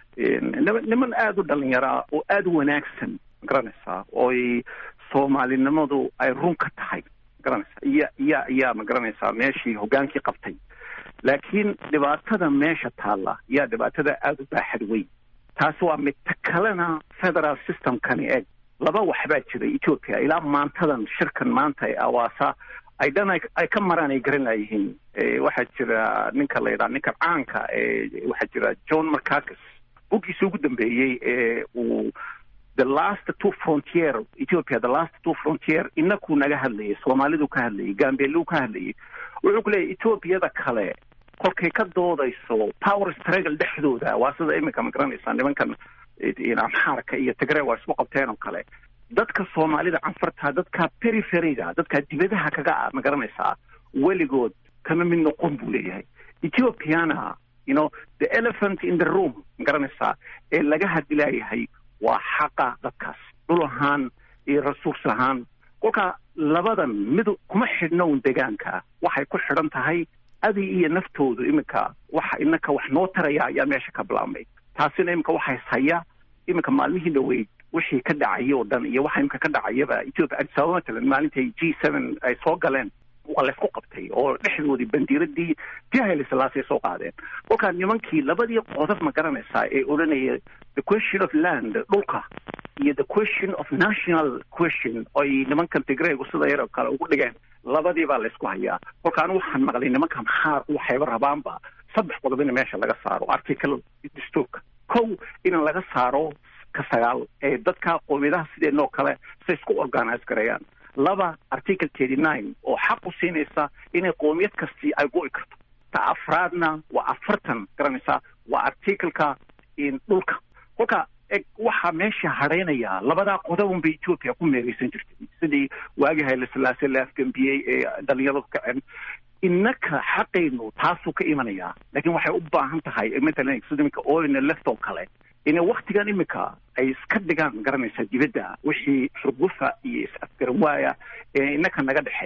niman aada u dhalinyara oo aada u wanaagsan magaranaysaa ooy soomaalinimadu ay run ka tahay magaranaysaa iya iya iyaa magaranaysaa meeshii hogaankii qabtay laakiin dhibaatada meesha taalla yaa dhibaatada aada u baaxad weyn taasi waa mid ta kalena federal systemkani eg laba waxbaa jira ethiopia ilaa maantadan shirkan maanta ee awaasa ay dhan ay ka maraan ay garan laayihiin waxaa jira ninka la yidhaha ninka caanka ee waxaa jira john marcakis buggiisa ugu dambeeyey ee uu the last two frontier ethiopia the last two frontier inakuu naga hadlayay soomaalidu ka hadlayay gambeelu ka hadlayay wuxuu ku leeyahy ethoobiada kale kolkay ka doodayso power struggle dhexdooda waa sida iminka ma garanaysaa nimankan amxaarka iyo tigre waa isku qabteen oo kale dadka soomaalida canfarta dadka periferiga dadka dibadaha kaga ma garanaysaa weligood kama mid noqon buu leeyahay ethiopiana you know the elephant in the room ma garanaysaa ee laga hadilaayahay waa xaqa dadkaas dhul ahaan iyo resource ahaan kolka labadan mid kuma xidhno un deegaanka waxay ku xidhan tahay adi iyo naftoodu iminka waxa inaka wax noo taraya ayaa meesha ka bilaabmay taasina iminka waxay haya iminka maalmihii dhaweyd wixii ka dhacay oo dhan iyo waxa iminka ka dhacayaba Ethiopia Addis Ababa matalan maalintay G seven ay soo galeen waa la isku qabtay oo dhexdoodii bandiiradii Haile Selassie soo qaadeen kolka nimankii labadii qodob ma garanaysaa ee odhanaya the question of land dhulka iyo the question of national question ay nimankan Tigreegu sida yar kale ugu dhigeen labadii baa la isku hayaa kolka anu waxaan maqlay nimankan xaar waxay rabaanba saddex qodob in meesha laga saaro article dastuurka kow in laga saaro ka sagaal ee dadka qowmiyadaha sideenoo kale si isku organize gareeyaan laba article thirty-nine oo xaq u siinaysa inay qowmiyad kasti ay go'i karto ta afraadna waa afartan garanaysaa waa articleka in dhulka kolka waxaa meesha hadhaynaya labadaa qodobun bay Ethiopia ku meeraysan jirtay sidii waagii Haile Selassie la afgambiyey ee dhalinyaradu kaceen innaka xaqaynu taasuu ka imanayaa laakiin waxay u baahan tahay matalan sida iminka oina leftoo kale inay waktigan iminka ay iska dhigaan garanaysaa dibadda wixii xurgufa iyo is-afgaran waaya ee innaka naga dhexeeya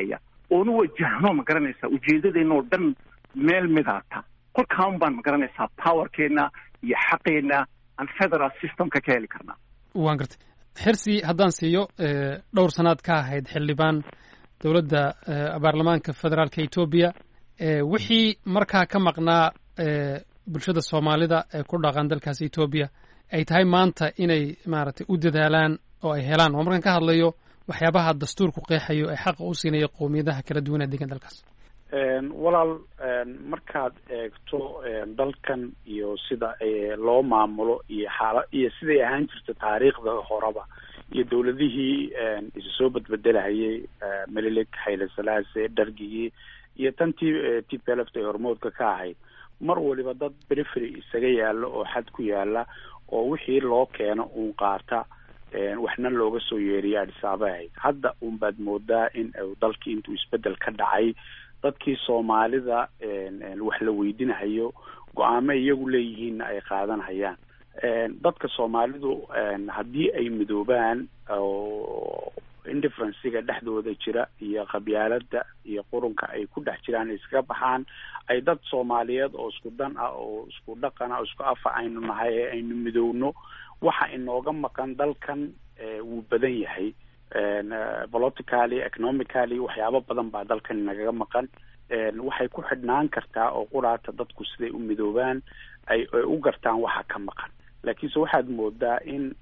oonu wajahno ma garanaysaa ujeedadeenoo dhan meel midaata kolkaan baan ma garanaysaa powerkeena iyo xaqeena aan federal systemka ka heli karnaa. waan gartay xirsi haddaan siiyo dhowr sanaad ka ahayd xildhibaan dowladda baarlamaanka federaalka etoobiya wixii markaa ka maqnaa bulshada soomaalida ee ku dhaqan dalkaas etoobiya ay tahay maanta inay maaragtay u dadaalaan oo ay helaan oo markaan ka hadlayo waxyaabaha dastuurku qeexayo ay xaqa u siinayo qowmiyadaha kala duwan ee degan dalkaas. walaal markaad eegto dalkan iyo sida loo maamulo iyo xaala iyo siday ahaan jirta taariikhda horeba iyo dawladihii isu soo badbedelahayay melilik hayle salaase dhargigii iyo tantii t p l f ay hormoodka ka ahayd mar waliba dad perifery isaga yaalo oo xad ku yaala oo wixii loo keeno uun qaata waxna looga soo yeeriya Addis Ababa ahayd. hadda uun baad moodaa in dalkii intuu isbedel ka dhacay dadkii soomaalida wax la weydiinayo go-aamo iyagu leeyihiinna ay qaadanhayaan. dadka soomaalidu haddii ay midoobaan oo indifferencega dhexdooda jira iyo qabyaalada iyo qurunka ay ku dhex jiraan iskaga baxaan ay dad soomaaliyeed oo isku dan ah oo isku dhaqan ah oo isku afa aynu nahay ee aynu midowno waxa inooga maqan dalkan wuu badan yahay politically economically waxyaabo badan baa dalkan nagaga maqan. waxay ku xidhnaan kartaa oo quraata dadku siday u midoobaan ay u gartaan waxa ka maqan. laakiinse waxaad moodaa in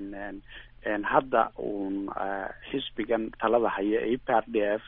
hadda uun xisbigan talada haya e p r d f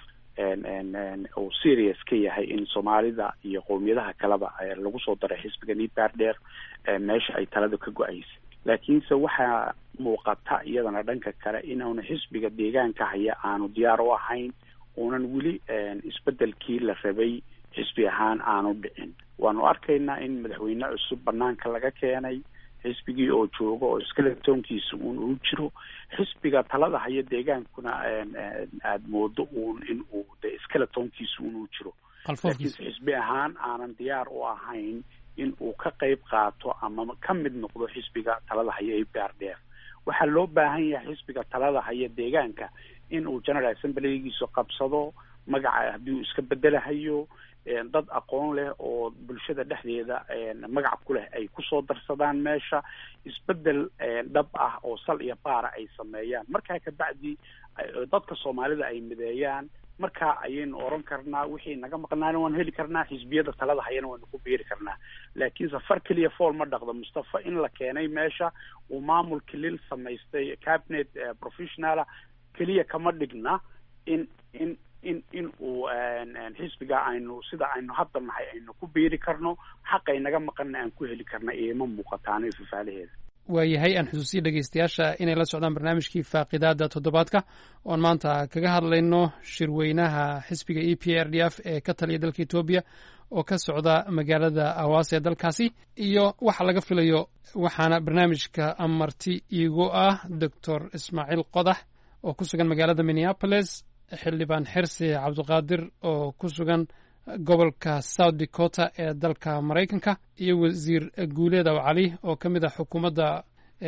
uu serious ka yahay in soomaalida iyo qowmiyadaha kaleba lagu soo daray xisbigan e p r d f meesha ay talada ka go-aysa. laakiinse waxaa muuqata iyadana dhanka kale inaanu xisbiga deegaanka haya aanu diyaar u ahayn uunan weli isbedelkii la rabay xisbi ahaan aanu dhicin. waanu arkaynaa in madaxweyne cusub banaanka laga keenay xisbigii oo jooga oo skeletonkiisa uun uu jiro xisbiga talada haya deegaankuna aada moodo uun in uu de skeletonkiisa uun uu jiro laakiinse xisbi ahaan aanan diyaar u ahayn in uu ka qayb qaato ama ka mid noqdo xisbiga talada haya e p r d f. waxaa loo baahan yahay xisbiga talada haya deegaanka in uu general assemblygiisu qabsado magaca haddii uu iska bedelahayo dad aqoon leh oo bulshada dhexdeeda magac ku leh ay kusoo darsadaan meesha isbedel dhab ah oo sal iyo baara ay sameeyaan. markaa kabacdi dadka soomaalida ay mideeyaan markaa ayaynu oran karnaa wixii naga maqnaana waan heli karnaa xisbiyada talada hayana waanu ku biiri karnaa. laakiin safar keliya fool ma dhaqdo. mustafa in la keenay meesha uu maamul kilil samaystay cabinet professionala keliya kama dhigna in in in in uu xisbiga aynu sida aynu hadda nahay aynu ku biiri karno xaqay naga maqanna aan ku heli karna iima muuqataano ifafaalaheeda. waayahay aan xusuusiya dhegeystayaasha inay la socdaan barnaamijkii faaqidaada toddobaadka oon maanta kaga hadlayno shirweynaha xisbiga e p r d f ee ka taliya dalka etoobiya oo ka socda magaalada awaas ee dalkaasi iyo waxa laga filayo. waxaana barnaamijka amarti iigu ah doctor ismaaciil qodax oo ku sugan magaalada minneapolis, xildhibaan xirsi cabdiqaadir oo ku sugan gobolka south dakota ee dalka maraykanka iyo wasiir guuleed aw cali oo ka mid ah xukuumadda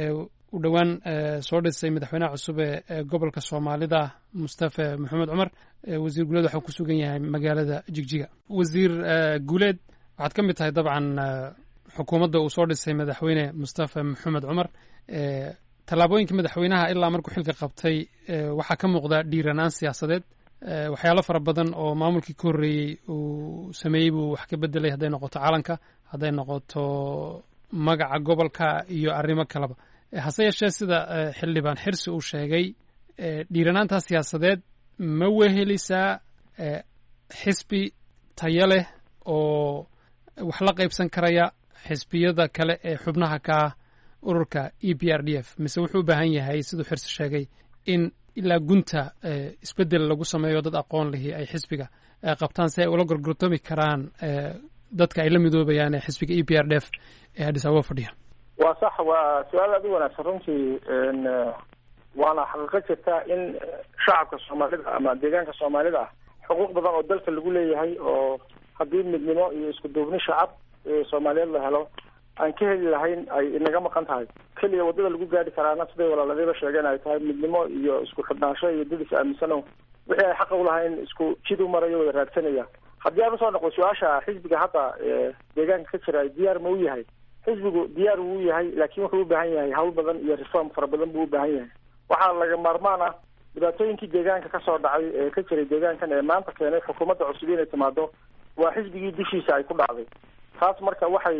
u dhowaan soo dhisay madaxweynaha cusub ee gobolka soomaalida mustafa maxamed cumar. wasiir guuleed waxuu ku sugan yahay magaalada jigjiga. wasiir guuleed waxaad ka mid tahay dabcan xukuumadda uu soo dhisay madaxweyne mustafa maxamed cumar. tallaabooyinka madaxweynaha ilaa markuu xilka qabtay waxaa ka muuqda dhiiranaan siyaasadeed. waxyaalo fara badan oo maamulkii ka horreeyey uu sameeyey buu wax ka bedelay hadday noqoto calanka hadday noqoto magaca gobolka iyo arrimo kaleba. hase yeeshee sida xildhibaan xirsi uu sheegay dhiiranaantaa siyaasadeed ma wehelisaa xisbi tayo leh oo wax la qaybsan karaya xisbiyada kale ee xubnaha ka ah ururka e p r d f mise wuxuu u baahan yahay siduu xirsi sheegay in ilaa gunta isbedel lagu sameeyo dad aqoon lihi ay xisbiga qabtaan si ay ula gorgortoomi karaan dadka ay la midoobayaan ee xisbiga e p r d f ee Addis Ababa fadhiya. waa sax waa su-aal aad u wanaagsan runtii waana xaqiiqo jirta in shacabka soomaalida ama deegaanka soomaalida xuquuq badan oo dalka lagu leeyahay oo haddii midnimo iyo isku duubni shacab soomaaliyeed la helo aan ka heli lahayn ay inaga maqan tahay. keliya waddada lagu gaari karaana siday walaaladiiba sheegeen ay tahay midnimo iyo isku xidhnaansho iyo dad is aaminsano wixii ay xaqa ulahayn isku jid u marayo wada raadsanaya. haddii aan usoo noqdo su-aasha xisbiga hadda deegaanka ka jira diyaar ma u yahay? xisbigu diyaar wuu u yahay, laakiin wuxuu u baahan yahay hawl badan iyo reform fara badan buu u baahan yahay. waxaa laga maarmaan ah dhibaatooyinkii deegaanka kasoo dhacay ee ka jiray deegaankan ee maanta keenay xukuumadda cusub inay timaado waa xisbigii dushiisa ay ku dhacday. taas marka waxay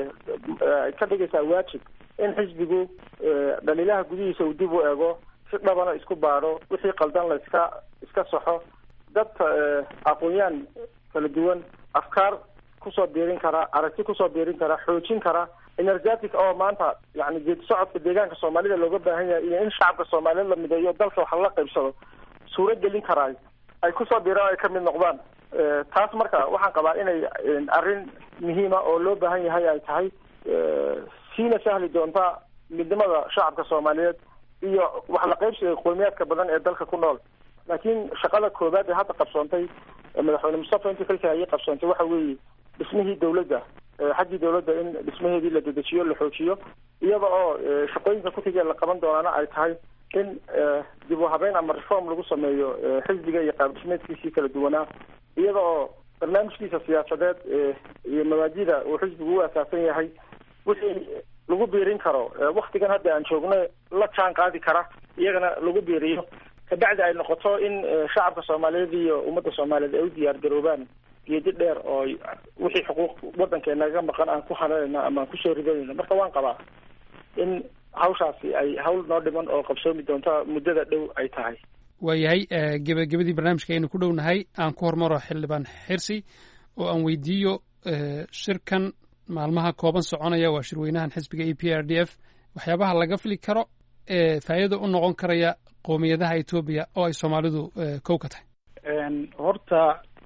ka dhigaysaa waajib in xisbigu dhaliilaha gudihiisa uu dib u eego, si dhabana isku baadho, wixii qaldan la iska iska saxo. dad aqoon-yaan kala duwan, afkaar kusoo biirin kara, aragti kusoo biirin kara, xoojin kara, energetic oo maanta yani geedi socodka deegaanka soomaalida looga baahan yahay iyo in shacabka soomaaliyeed la mideeyo dalka wax la qaybsado suuro gelin karaa ay kusoo biiraan ay ka mid noqdaan. taas marka waxaan qabaa inay arrin muhiima oo loo baahan yahay ay tahay, siina sahli doonta midnimada shacabka soomaaliyeed iyo wax la qaybsiga qowmiyaadka badan ee dalka ku nool. laakiin shaqada koobaad ee hadda qabsoontay madaxweyne mustafa intii xilka ayay qabsoontay waxa weeye dhismihii dawladda, xaggii dawladda in dhismaheedii la dedejiyo, la xoojiyo, iyada oo shaqooyinka ku-xigee la qaban doonaana ay tahay in dib u habeyn ama reform lagu sameeyo xisbiga iyo qaab dhismeedkiisii kala duwanaa, iyada oo barnaamijkiisa siyaasadeed iyo mabaadida uu xisbigu u asaasan yahay wixii lagu biirin karo waktigan hadda aan joogno la jaan qaadi kara iyagana lagu biiriyo. kabacdi ay noqoto in shacabka soomaaliyeed iyo ummadda soomaaliyeed ay u diyaar garoobaan geedi dheer oo wixii xuquuq waddankeenaga maqan aan ku hananayno ama aan kusoo ridanayno. marka waan qabaa in hawshaasi ay hawl noo dhiman oo qabsoomi doonta muddada dhow ay tahay. waayahay gebagabadii barnaamijka aynu ku dhownahay, aan ku hormaro xildhibaan xirsi oo aan weydiiyo shirkan maalmaha kooban soconaya waa shirweynahan xisbiga e p r d f, waxyaabaha laga fili karo ee faa'iido u noqon karaya qowmiyadaha Ethiopia oo ay Soomaalidu kow ka tahay. horta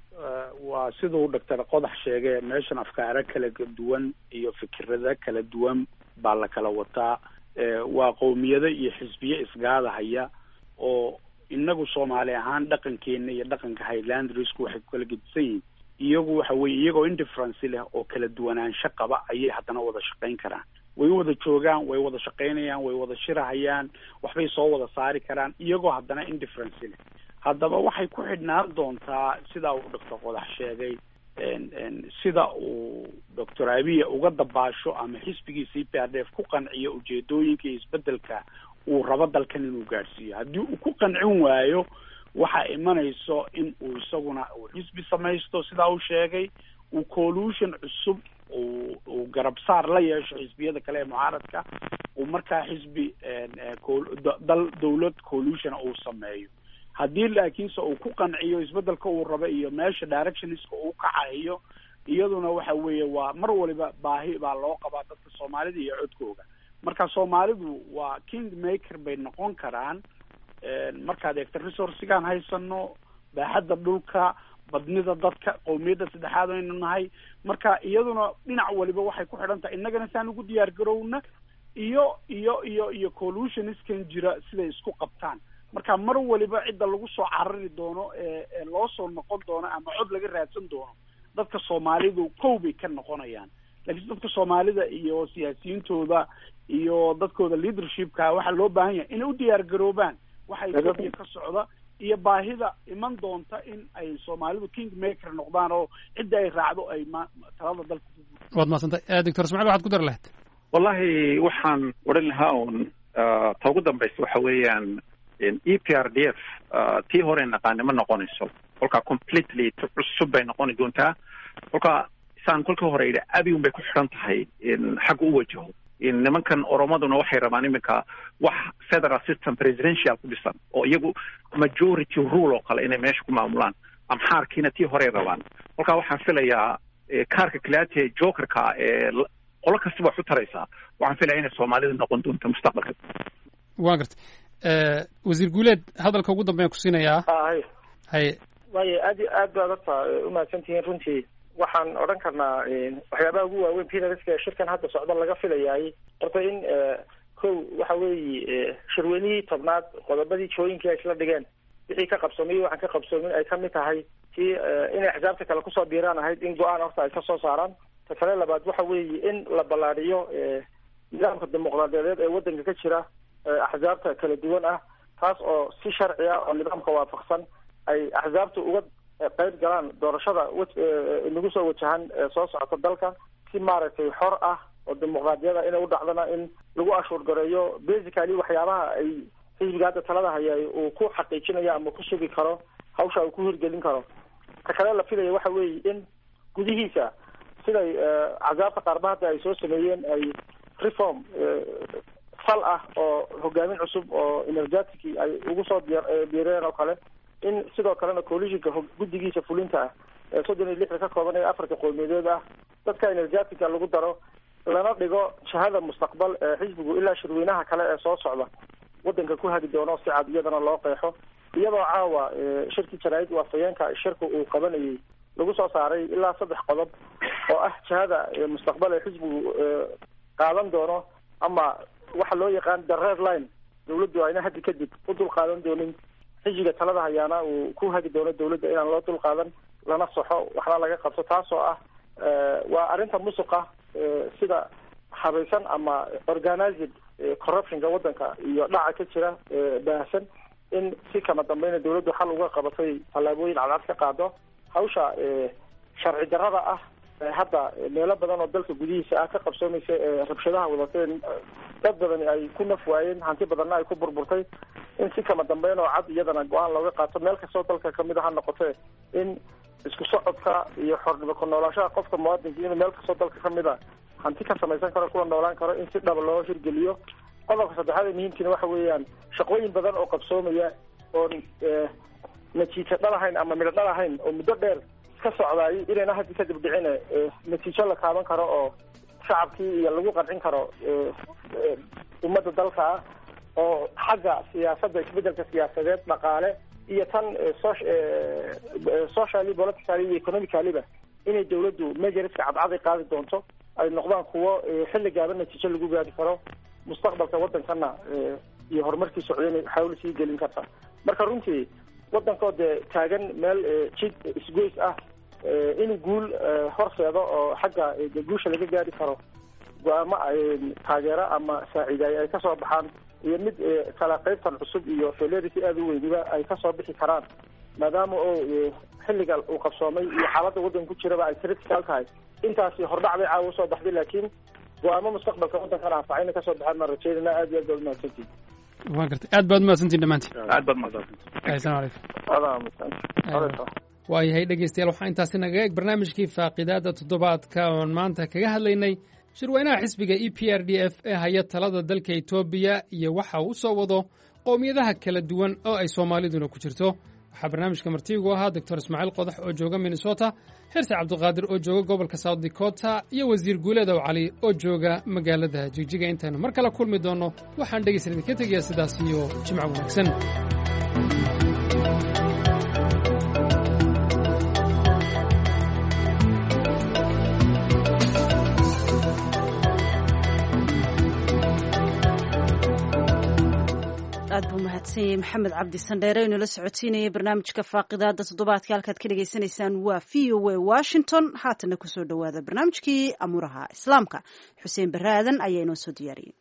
waa siduu doctor qodax sheegay, meeshan afkaara kala duwan iyo fikirada kala duwan baa la kala wataa. waa qowmiyado iyo xisbiye isgaadahaya oo inagu Soomaali ahaan dhaqankeena iyo dhaqanka Highlandersku waxay kala gedisan yihiin. iyagu waxa weeye iyagoo indifference leh oo kala duwanaansho qaba ayay haddana wada shaqayn karaan. way wada joogaan, way wada shaqaynayaan, way wada shirahayaan, waxbay soo wada saari karaan iyagoo haddana indifference leh. haddaba waxay ku xidhnaan doontaa sidaa uu doctor qodax sheegay, sida uu doctor Abiy uga dabaasho ama xisbigiisa E P R D F ku qanciyo ujeedooyinka iyo isbedelka uu rabo dalkan inuu gaarsiiyo. haddii uu ku qancin waayo waxaa imanayso in uu isaguna uu xisbi samaysto sidaa uu sheegay, uu collusion cusub uu garab saar la yeesho xisbiyada kale ee mucaaradka, uu markaa xisbi dal dawlad collusion uu sameeyo. haddii laakiinse uu ku qanciyo isbedelka uu rabo iyo meesha directionska uu kacayo, iyaduna waxa weeye waa mar waliba baahi baa loo qabaa dadka Soomaalida iyo codkooga. marka Soomaalidu waa king maker bay noqon karaan markaad eegto resourcigaan haysano, baaxadda dhulka, badnida dadka, qowmiyadda saddexaad aynu nahay. marka iyaduna dhinac waliba waxay ku xidhan tahay innagana saan ugu diyaar garowna iyo iyo iyo iyo collusioniskan jira siday isku qabtaan. marka mar waliba cidda lagu soo carari doono ee loo soo noqon doono ama cod laga raadsan doono dadka Soomaalidu kow bay ka noqonayaan. laakiin dadka Soomaalida iyo siyaasiyiintooda iyo dadkooda leadershipka waxaa loo baahan yahay inay u diyaar garoobaan waxay Ethiopia ka socda iyo baahida iman doonta in ay Soomaalidu king maker noqdaan oo cidda ay raacdo ay talada dalka. waad maasantay doctor Ismaaciil, waxaad ku dar lahayd? wallahi waxaan odhan lahaa un ta ugu dambaysa waxa weeyaan E P R D F tii hore naqaani ma noqonayso, kolkaa completely cusub bay noqoni doontaa. kolkaa saan kolkii hore yidhi Abiy bay ku xidhan tahay xagga u wajaho. nimankan Oromaduna waxay rabaan iminka wax federal system presidential ku dhisan oo iyagu majority rule oo kale inay meesha ku maamulaan. amxaarkiina tii horey rabaan. kolkaa waxaan filayaa kaarka kalaate jokerka ee qolo kasta wax u taraysaa, waxaan filayaa inay Soomaalida noqon doonto mustaqbalka. waan gartay wasiir guuleed, hadalka ugu dambeeya ku siinayaa. hay hay waayo aad aad baad horta umahadsantihiin. runtii waxaan odhan karnaa waxyaabaha ugu waaweyn pinariska shirkan hadda socda laga filayaay horta in kow waxa weeye shirweynihii tobnaad qodobadii jooyinkii ay isla dhigeen wixii ka qabsoomay waxaan ka qabsoomin ay kamid tahay kii inay axsaabta kale kusoo biiraan ahayd in go-aan horta ay kasoo saaraan. ta kale labaad waxa weeye in la ballaariyo nidaamka dimuqraadiyadeed ee waddanka ka jira axsaabta kala duwan ah, taas oo si sharci ah oo nidaamka waafaqsan ay axsaabta uga qayb galaan doorashada nagu soo wajahan soo socota dalka si maaragtay xor ah oo dimuqraadiyada inay u dhacdana in lagu ashuur gareeyo basically waxyaabaha ay xisbiga hadda talada haya uu ku xaqiijinayo ama ku sugi karo hawsha uu ku hirgelin karo ta kale la filaya waxa weeye in gudihiisa siday axsaabta qaarba hadda ay soo sameeyeen ay reform fal ah oo hogaamin cusub oo energetic ay ugu soo biireen oo kale in sidoo kalena coalitionka guddigiisa fulinta ah ee soddon iyo lixda ka kooban ee afarta qowmiyadeed ah dadka energetica lagu daro lana dhigo shahada mustaqbal ee xisbigu ilaa shirweynaha kale ee soo socda wadanka ku hagi doono si cad iyadana loo qeexo iyadoo caawa shirkii jaraa'id waafayeenka shirka uu qabanayay lagu soo saaray ilaa saddex qodob oo ah shahada mustaqbal ee xisbigu qaadan doono ama waxa loo yaqaan the red line dawladdu ayna haddi kadib u dul qaadan doonin xisbiga talada hayaana uu ku hagi doono dawladda inaan loo dul qaadan lana soxo waxna laga qabto taasoo ah waa arrinta musuqa sida habaysan ama organized corruptionka wadanka iyo dhaca ka jira baahsan in si kama dambeyna dawladdu xal uga qabatay tallaabooyin cadcad ka qaado hawsha sharci darrada ah hadda meelo badan oo dalka gudihiisa ah ka qabsoomaysa rabshadaha wadateen dad badani ay ku naf waayeen hanti badanna ay ku burburtay in si kama dambeyn oo cad iyadana go-aan looga qaato meel kastoo dalka kamid a ha noqotee in isku socodka iyo xornimo ku noolaashaha qofka muwaadinka inuu meel kastoo dalka kamid a hanti ka samaysan karo kuna noolaan karo in si dhaba loo hirgeliyo qodobka saddexaad ee muhiimkiina waxa weeyaan shaqooyin badan oo qabsoomaya oon natiijo dhalahayn ama midho dhalahayn oo muddo dheer ka socdaay inayna haddi kadib dhicine natiijo la taaban karo oo shacabkii iyo lagu qancin karo ummadda dalka ah oo xagga siyaasadda isbedelka siyaasadeed dhaqaale iyo tan socially politically iyo economicaliba inay dawladdu majoriska cadcaday qaadi doonto ay noqdaan kuwo xilli gaaban natiijo lagu gaari karo mustaqbalka wadankana iyo horumarkii socdayna xawl sii gelin karta marka runtii wadankoo dee taagan meel jid isgoys ah inuu guul horseedo oo xagga guusha laga gaari karo go-aamo taageero ama saaciidaay ay kasoo baxaan iyo mid kala qaybtan cusub iyo felerity aada u weyniba ay kasoo bixi karaan maadaama oo xilliga uu qabsoomay iyo xaaladda waddanka ku jiraba ay critical tahay intaasi hordhac bay caawa usoo baxday laakiin go-aamo mustaqbalka waddankana anfacayna kasoo baxaan maan rajeynayna aad iyo aad baad umahadsantihin waan gartay aad baad umahadsantihin dhamaantiin aad baad umahadsantihin asalamu calaykum waayahay dhegeystayaal waxaa intaasi nagaga eg barnaamijkii faaqidaada toddobaadka oon maanta kaga hadlaynay shirweynaha xisbiga e p r d f ee haya talada dalka etoobiya iyo waxa uu soo wado qowmiyadaha kala duwan oo ay soomaaliduna ku jirto waxaa barnaamijka martiigu ahaa doctor ismaaciil qodax oo jooga minnesota xirse cabdiqaadir oo jooga gobolka south dakota iyo wasiir guuleedow cali oo jooga magaalada jigjiga intaynu mar kale kulmi doonno waxaan dhegeysan idinka tegayaa sidaas iyo jimco wanaagsan aad buu mahadsan yahay maxamed cabdi sandheere inoola socotiinayay barnaamijka faaqidaada toddobaadka halkaad ka dhegaysanaysaan waa v o a washington haatana kusoo dhowaada barnaamijkii amuuraha islaamka xuseen barre aadan ayaa inoo soo diyaariyey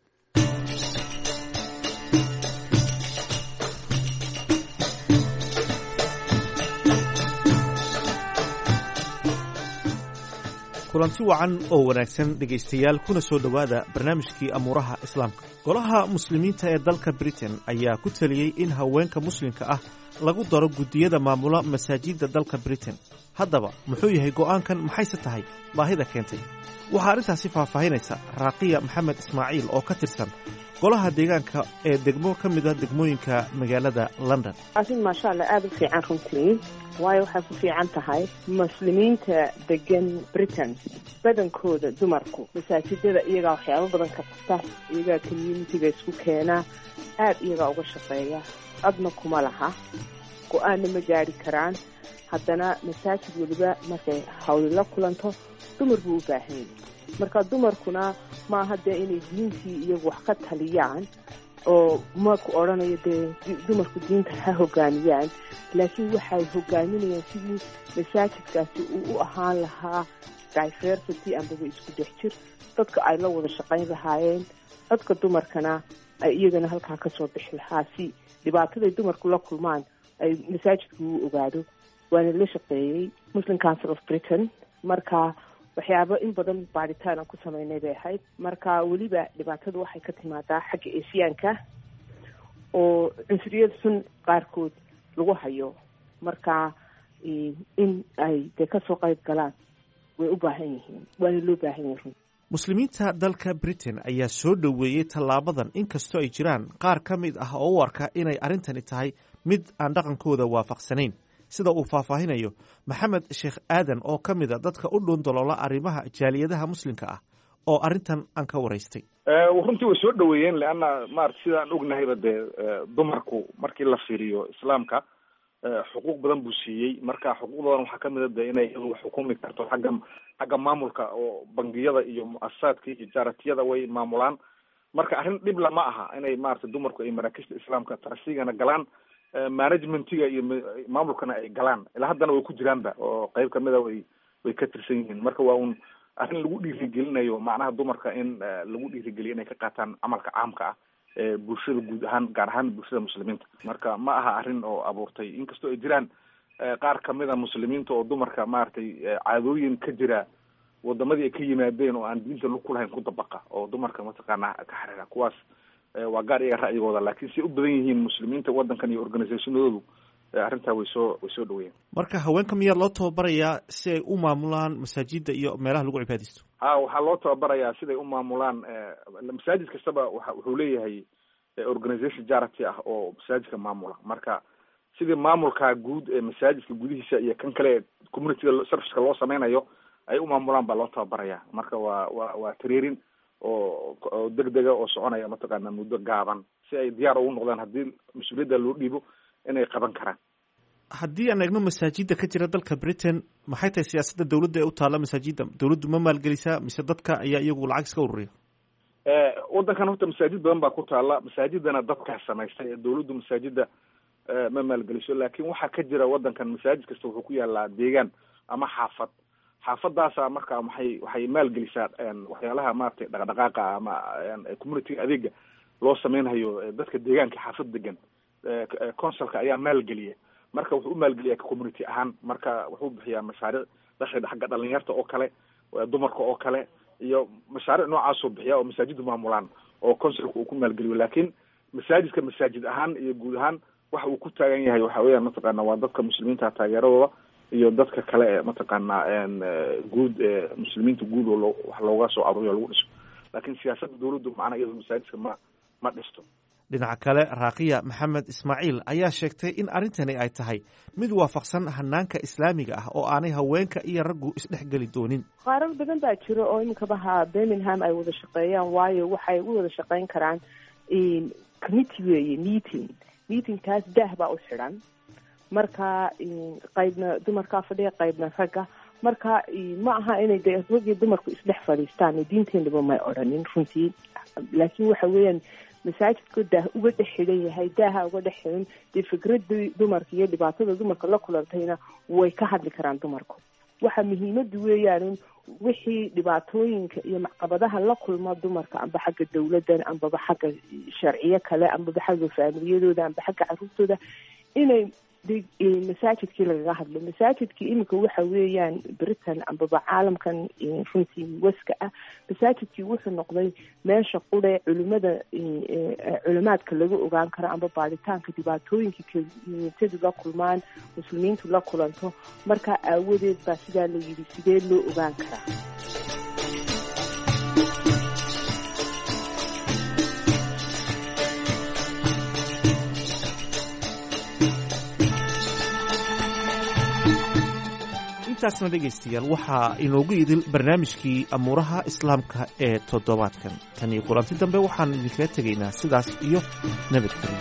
kulanti wacan oo wanaagsan dhegaystayaal kuna soo dhowaada barnaamijkii amuuraha islaamka golaha muslimiinta ee dalka britain ayaa ku taliyey in haweenka muslimka ah lagu daro guddiyada maamula masaajidda dalka britain haddaba muxuu yahay go'aankan maxayse tahay baahida keentay waxaa arrintaasi faahfaahinaysa raaqiya maxamed ismaaciil oo ka tirsan golaha deegaanka ee degmo ka mida degmooyinka magaalada london arrin maasha allah aada u fiican runtii waayo waxay ku fiican tahay muslimiinta degan britain badankooda dumarku masaajidada iyagaa waxyaabo badan ka qabta iyagaa communitiga isku keena aad iyagaa uga shaqeeya adna kuma laha go-aanna ma gaari karaan haddana masaajid weliba markay hawli la kulanto dumar buu u baahanya marka dumarkuna maaha dee inay diintii iyagu wax ka taliyaan oo maku odhanayo dee dumarku diinta ha hogaamiyaan laakiin waxay hogaaminayaan sidii masaajidkaasi uu u ahaan lahaa diversity ambaba isku dhex jir dadka ay la wada shaqayn lahaayeen dadka dumarkana ay iyagana halkaa kasoo bixi lahaa si dhibaataday dumarku la kulmaan ay masaajidku u ogaado. waana la shaqeeyey Muslim Council of Britain. Marka waxyaabo in badan baaritaan aan ku sameynay bay ahayd. Marka weliba dhibaatadu waxay ka timaadaa xagga Asiyaanka oo cunsuriyad sun qaarkood lagu hayo. Marka in ay de ka soo qayb galaan way u baahan yihiin waana loo baahan yahay. muslimiinta dalka Britain ayaa soo dhoweeyey tallaabadan inkastoo ay jiraan qaar ka mid ah oo u arka inay arrintani tahay mid aan dhaqankooda waafaqsanayn, sida uu faahfaahinayo Maxamed Sheekh Aadan oo ka mid a dadka u dhundoloola arrimaha jaaliyadaha muslimka ah oo arrintan aan ka waraystay. runtii way soo dhoweeyeen leanna maarata sidaan ognahayba dee dumarku markii la fiiriyo islaamka xuquuq badan buu siiyey. marka xuquuqdoodan waxaa kamid a de inay iyadu xukumi karto xagga xagga maamulka oo bangiyada iyo muasasaadka iyo jaaratiyada way maamulaan. marka arrin dhib la ma aha inay maarata dumarku ay maraakista islaamka tarsigana galaan, managementiga iyo maamulkana ay galaan. ilaa haddana way ku jiraanba oo qayb kamida way way ka tirsan yihiin. marka waa un arrin lagu dhiirigelinayo macnaha dumarka in lagu dhiirigeliyo inay ka qaataan camalka caamka ah ee bulshada guud ahaan, gaar ahaan bulshada muslimiinta. marka ma aha arrin oo abuurtay, inkastoo ay jiraan qaar kamida muslimiinta oo dumarka maaragtay caadooyin ka jira wadamadii ay ka yimaadeen oo aan diinta lug ku lahayn ku dabaqa oo dumarka mataqaana ka xiriira. kuwaas waa gaar iyaga ra'yigooda, laakiin si u badan yihiin muslimiinta wadankan iyo organisationadoodu arrintaa way soo way soo dhaweeyeen. marka haweenka miyaa loo tababarayaa si ay u maamulaan masaajida iyo meelaha lagu cibaadaysto? ha waxaa loo tababarayaa siday u maamulaan. masaajid kastaba wa wuxuu leeyahay organisation charity ah oo masaajidka maamula. marka sidii maamulka guud ee masaajidka gudihiisa iyo kan kale communityga serviceka loo sameynayo ay u maamulaan baa loo tababarayaa. marka waa waa waa tareerin oo oo degdega oo soconaya mataqaana muddo gaaban si ay diyaar ugu noqdaan haddii mas-uuliyadda loo dhiibo inay qaban karaan. haddii aan eegno masaajida ka jira dalka Britain, maxay tahay siyaasadda dawladda ee u taalla masaajida? dawladdu ma maalgelisaa mise dadka ayaa iyagu lacag iska ururiya? waddankan horta masaajid badan baa ku taalla, masaajidana dadkaa samaystay. dawladdu masaajida ma maalgeliso, laakiin waxaa ka jira waddankan masaajid kasta wuxuu ku yaalaa deegaan ama xaafad. xaafadaasa marka maxay waxay maalgelisaa waxyaalaha maaragtay dhaqdhaqaaqa ama community adeega loo sameynhayo dadka deegaanka xaafad degan. consulka ayaa maalgeliya, marka wuxuu u maalgeliyaa community ahaan. marka wuxuu bixiyaa mashaariic dakhli xagga dhalinyarta oo kale, dumarka oo kale, iyo mashaariic noocaasoo bixiya oo masaajiddu maamulaan oo consulka uu ku maalgeliyo. laakiin masaajidka masaajid ahaan iyo guud ahaan waxa uu ku taagan yahay waxa weeyaan mataqaana waa dadka muslimiinta taageeradooda iyo dadka kale ee mataqaana guud ee muslimiinta guud oo loo wax looga soo aruuriyo lagu dhiso. laakiin siyaasadda dawladdu macnaha iyadu masaajidka ma ma dhisto. dhinaca kale Raaqiya Maxamed Ismaaciil ayaa sheegtay in arrintani ay tahay mid waafaqsan hanaanka islaamiga ah oo aanay haweenka iyo raggu isdhexgeli doonin. qaarar badan baa jiro oo iminka baha Birmingham ay wada shaqeeyaan, waayo waxay u wada shaqeyn karaan in committee weeye meeting meetingkaas daah baa u xiran. marka qaybna dumarka fadhiya qaybna ragga. marka ma aha inay de ragii dumarku isdhex fadhiistaan, diinteenaba may odhanin runtii. laakiin waxa weeyaan masaajidku daah uga dhex xidhan yahay, daaha uga dhex xidhan dee fikradii dumarka iyo dhibaatada dumarka la kulantayna way ka hadli karaan dumarku. waxa muhiimadu weeyaan wixii dhibaatooyinka iyo caqabadaha la kulma dumarka amba xagga dawladdan ambaba xagga sharciyo kale ambaba xagga faamiliyadooda amba xagga caruurtooda inay masaajidkii lagaga hadlo. masaajidkii iminka waxa weeyaan Britain ambaba caalamkan runtii waska ah, masaajidkii wuxuu noqday meesha qudhe culimada culimaadka lagu ogaan karo amba baaritaanka dhibaatooyinka communitadu la kulmaan, muslimiintu la kulanto. marka aawadeed baa sidaa la yidhi sidee loo ogaan karaa. intaasna dhegaystayaal waxaa inoogu idil barnaamijkii amuuraha islaamka ee toddobaadkan. tan iyo kulanti dambe waxaan idinkaga tegaynaa sidaas iyo nabadgelyo.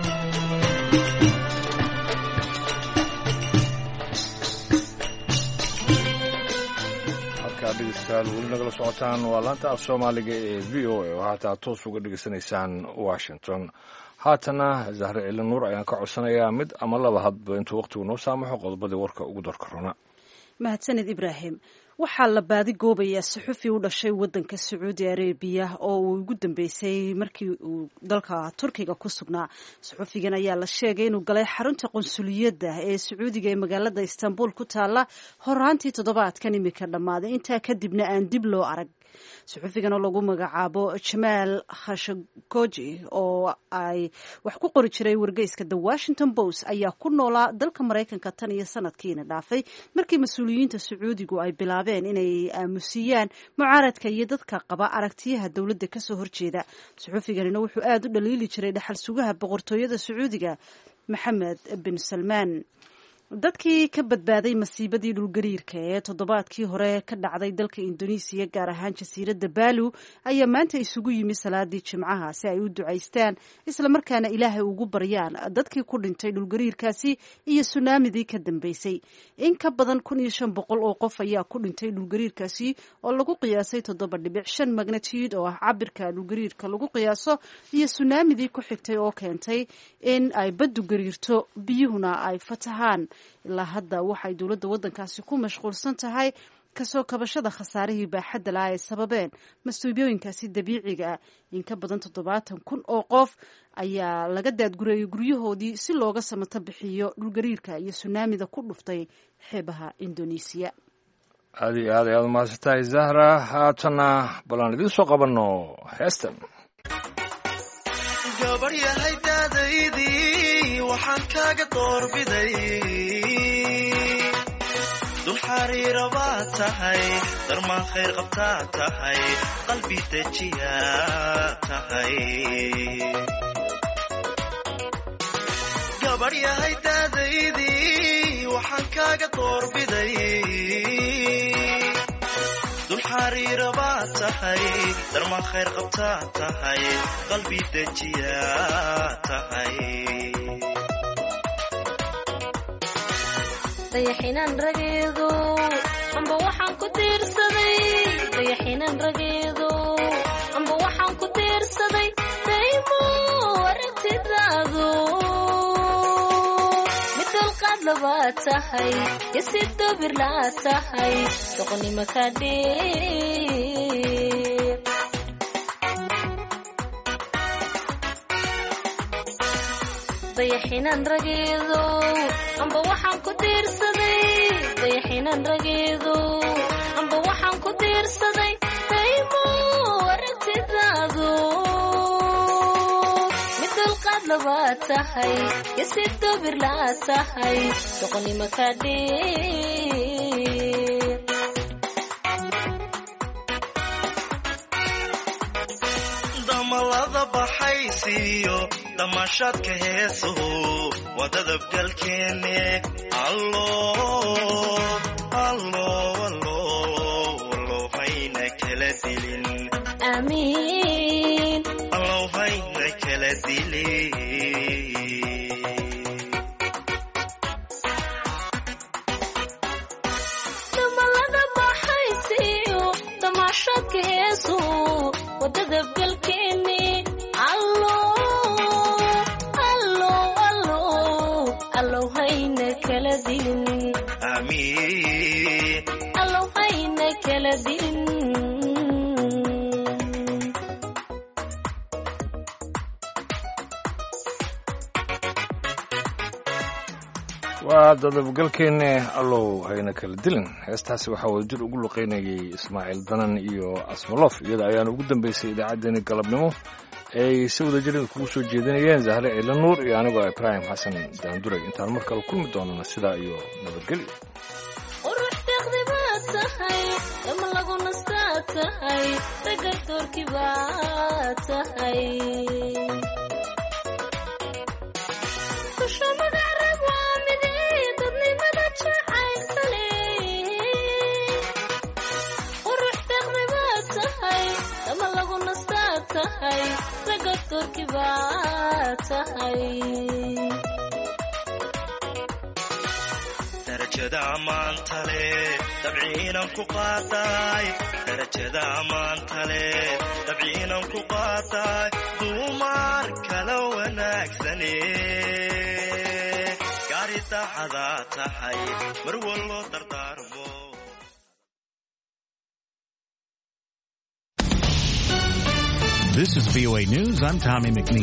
halkaa dhegeystayaal weli nagala socotaan waa laanta af soomaaliga ee v o a oo haataa toos uga dhegeysanaysaan washington. haatana Zahra Ciilan Nuur ayaan ka codsanayaa mid ama laba hadba intuu waqtigu noo saamaxo qodobadii warka ugu darka rona. mahadsanid Ibraahim. waxaa la baadigoobayaa suxufi u dhashay wadanka sacuudi arabiya oo uu ugu dambeysay markii uu dalka turkiga ku sugnaa. suxufigan ayaa la sheegay inuu galay xarunta qunsuliyadda ee sacuudiga ee magaalada istanbul ku taala horaantii toddobaadkan imika dhammaaday, intaa kadibna aan dib loo arag. suxufigan oo lagu magacaabo jamaal khashoggi oo ay wax ku qori jiray wargeyska The Washington Post ayaa ku noolaa dalka Mareykanka tan iyo sanadkiina dhaafay markii mas-uuliyiinta sacuudigu ay bilaabeen inay aamusiyaan mucaaradka iyo dadka qaba aragtiyaha dowladda kasoo horjeeda. suxufiganina wuxuu aada u dhaliili jiray dhaxal sugaha boqortooyada sacuudiga Maxamed bin Salmaan. dadkii ka badbaaday masiibadii dhulgariirka ee toddobaadkii hore ka dhacday dalka Indonesia gaar ahaan jasiiradda Bali ayaa maanta isugu yimi salaadii Jimcaha si ay u ducaystaan isla markaana Ilaahay ugu baryaan dadkii ku dhintay dhulgariirkaasi iyo tsunamidii ka dambeysay. in ka badan kun iyo shan boqol oo qof ayaa ku dhintay dhulgariirkaasi oo lagu qiyaasay toddoba dhibic shan magnitude oo ah cabirka dhulgariirka lagu qiyaaso, iyo tsunamidii ku xigtay oo keentay in ay baddu gariirto biyuhuna ay fatahaan. ilaa hadda waxay dowladda waddankaasi ku mashquulsan tahay kasoo kabashada khasaarihii baaxadda laha ay sababeen masuubiyooyinkaasi dabiiciga ah. in ka badan toddobaatan kun oo qof ayaa laga daadgureeyay guryahoodii si looga samato bixiyo dhulgariirka iyo tsunaamida ku dhuftay xeebaha Indonesia. aad iyo aad ayaad umahadsantahay Zahra. haatana balan idiin soo qabanno heestan. gabaryahay daadaydii waxaan kaaga doorbiday dul xariira baad tahay, darmaan khayr qabtaa tahay, qalbi dejiyaa tahay. gabaryahay daadaydii waxaan kaaga doorbiday dul xariira baad tahay, darmaan khayr qabtaa tahay, qalbi dejiyaa tahay. dayaxinan rageedo amba waxaan ku tiirsaday, dayaxinan rageedo amba waxaan ku tiirsaday, daymo aragtidaado mid dulqaad labaad tahay, yasi dobir laad tahay, doqonnimo ka dheer. dayaxinan rageedo amba waxaan ku tiirsaday, dayaxinan rageedo amba waxaan ku tiirsaday, daymo aragtidaado mid dulqaad labaad tahay, yasi dobir laad tahay, doqonnimo ka dheer. damalada baxaysiiyo damaashaadka heesuhu waa dadabgalkeenne. allo allo allo allo hayna kala dilin, amiin allo hayna kala dilin. damalada baxaysiiyo damaashaadka heesuhu waa dadabgalkeenne. allo allow hayna kala dilin, amiin allow hayna kala dilin. waa dadabgalkeenne allow hayna kala dilin. heestaasi waxaa wada jir ugu luqeynayay Ismaaciil Danan iyo Asmalof. iyada ayaana ugu dambeysay idaacaddeenii galabnimo ay si wada jirin kugu soo jeedinayeen Zahre Ciila Nuur iyo anigoo Ibraahim Xasan Daanduray. intaan mar kale kulmi doonana sidaa iyo nabadgelyo. qurux deeqdi baad tahay, dama lagu nastaa tahay, ragar doorki baad tahay. kusho magacarab waa midee dadnimada jacaysale. qurux deeqdi baad tahay, dama lagu nastaa tahay, ragar doorki baad tahay. darajada ammaanta leh dabciinan ku qaataay, darajada ammaanta leh dabciinan ku qaataay, dumar kala wanaagsane gaari daacada tahay, mar wallo dardaarmo. This is V O A News. I'm Tommy McNeil.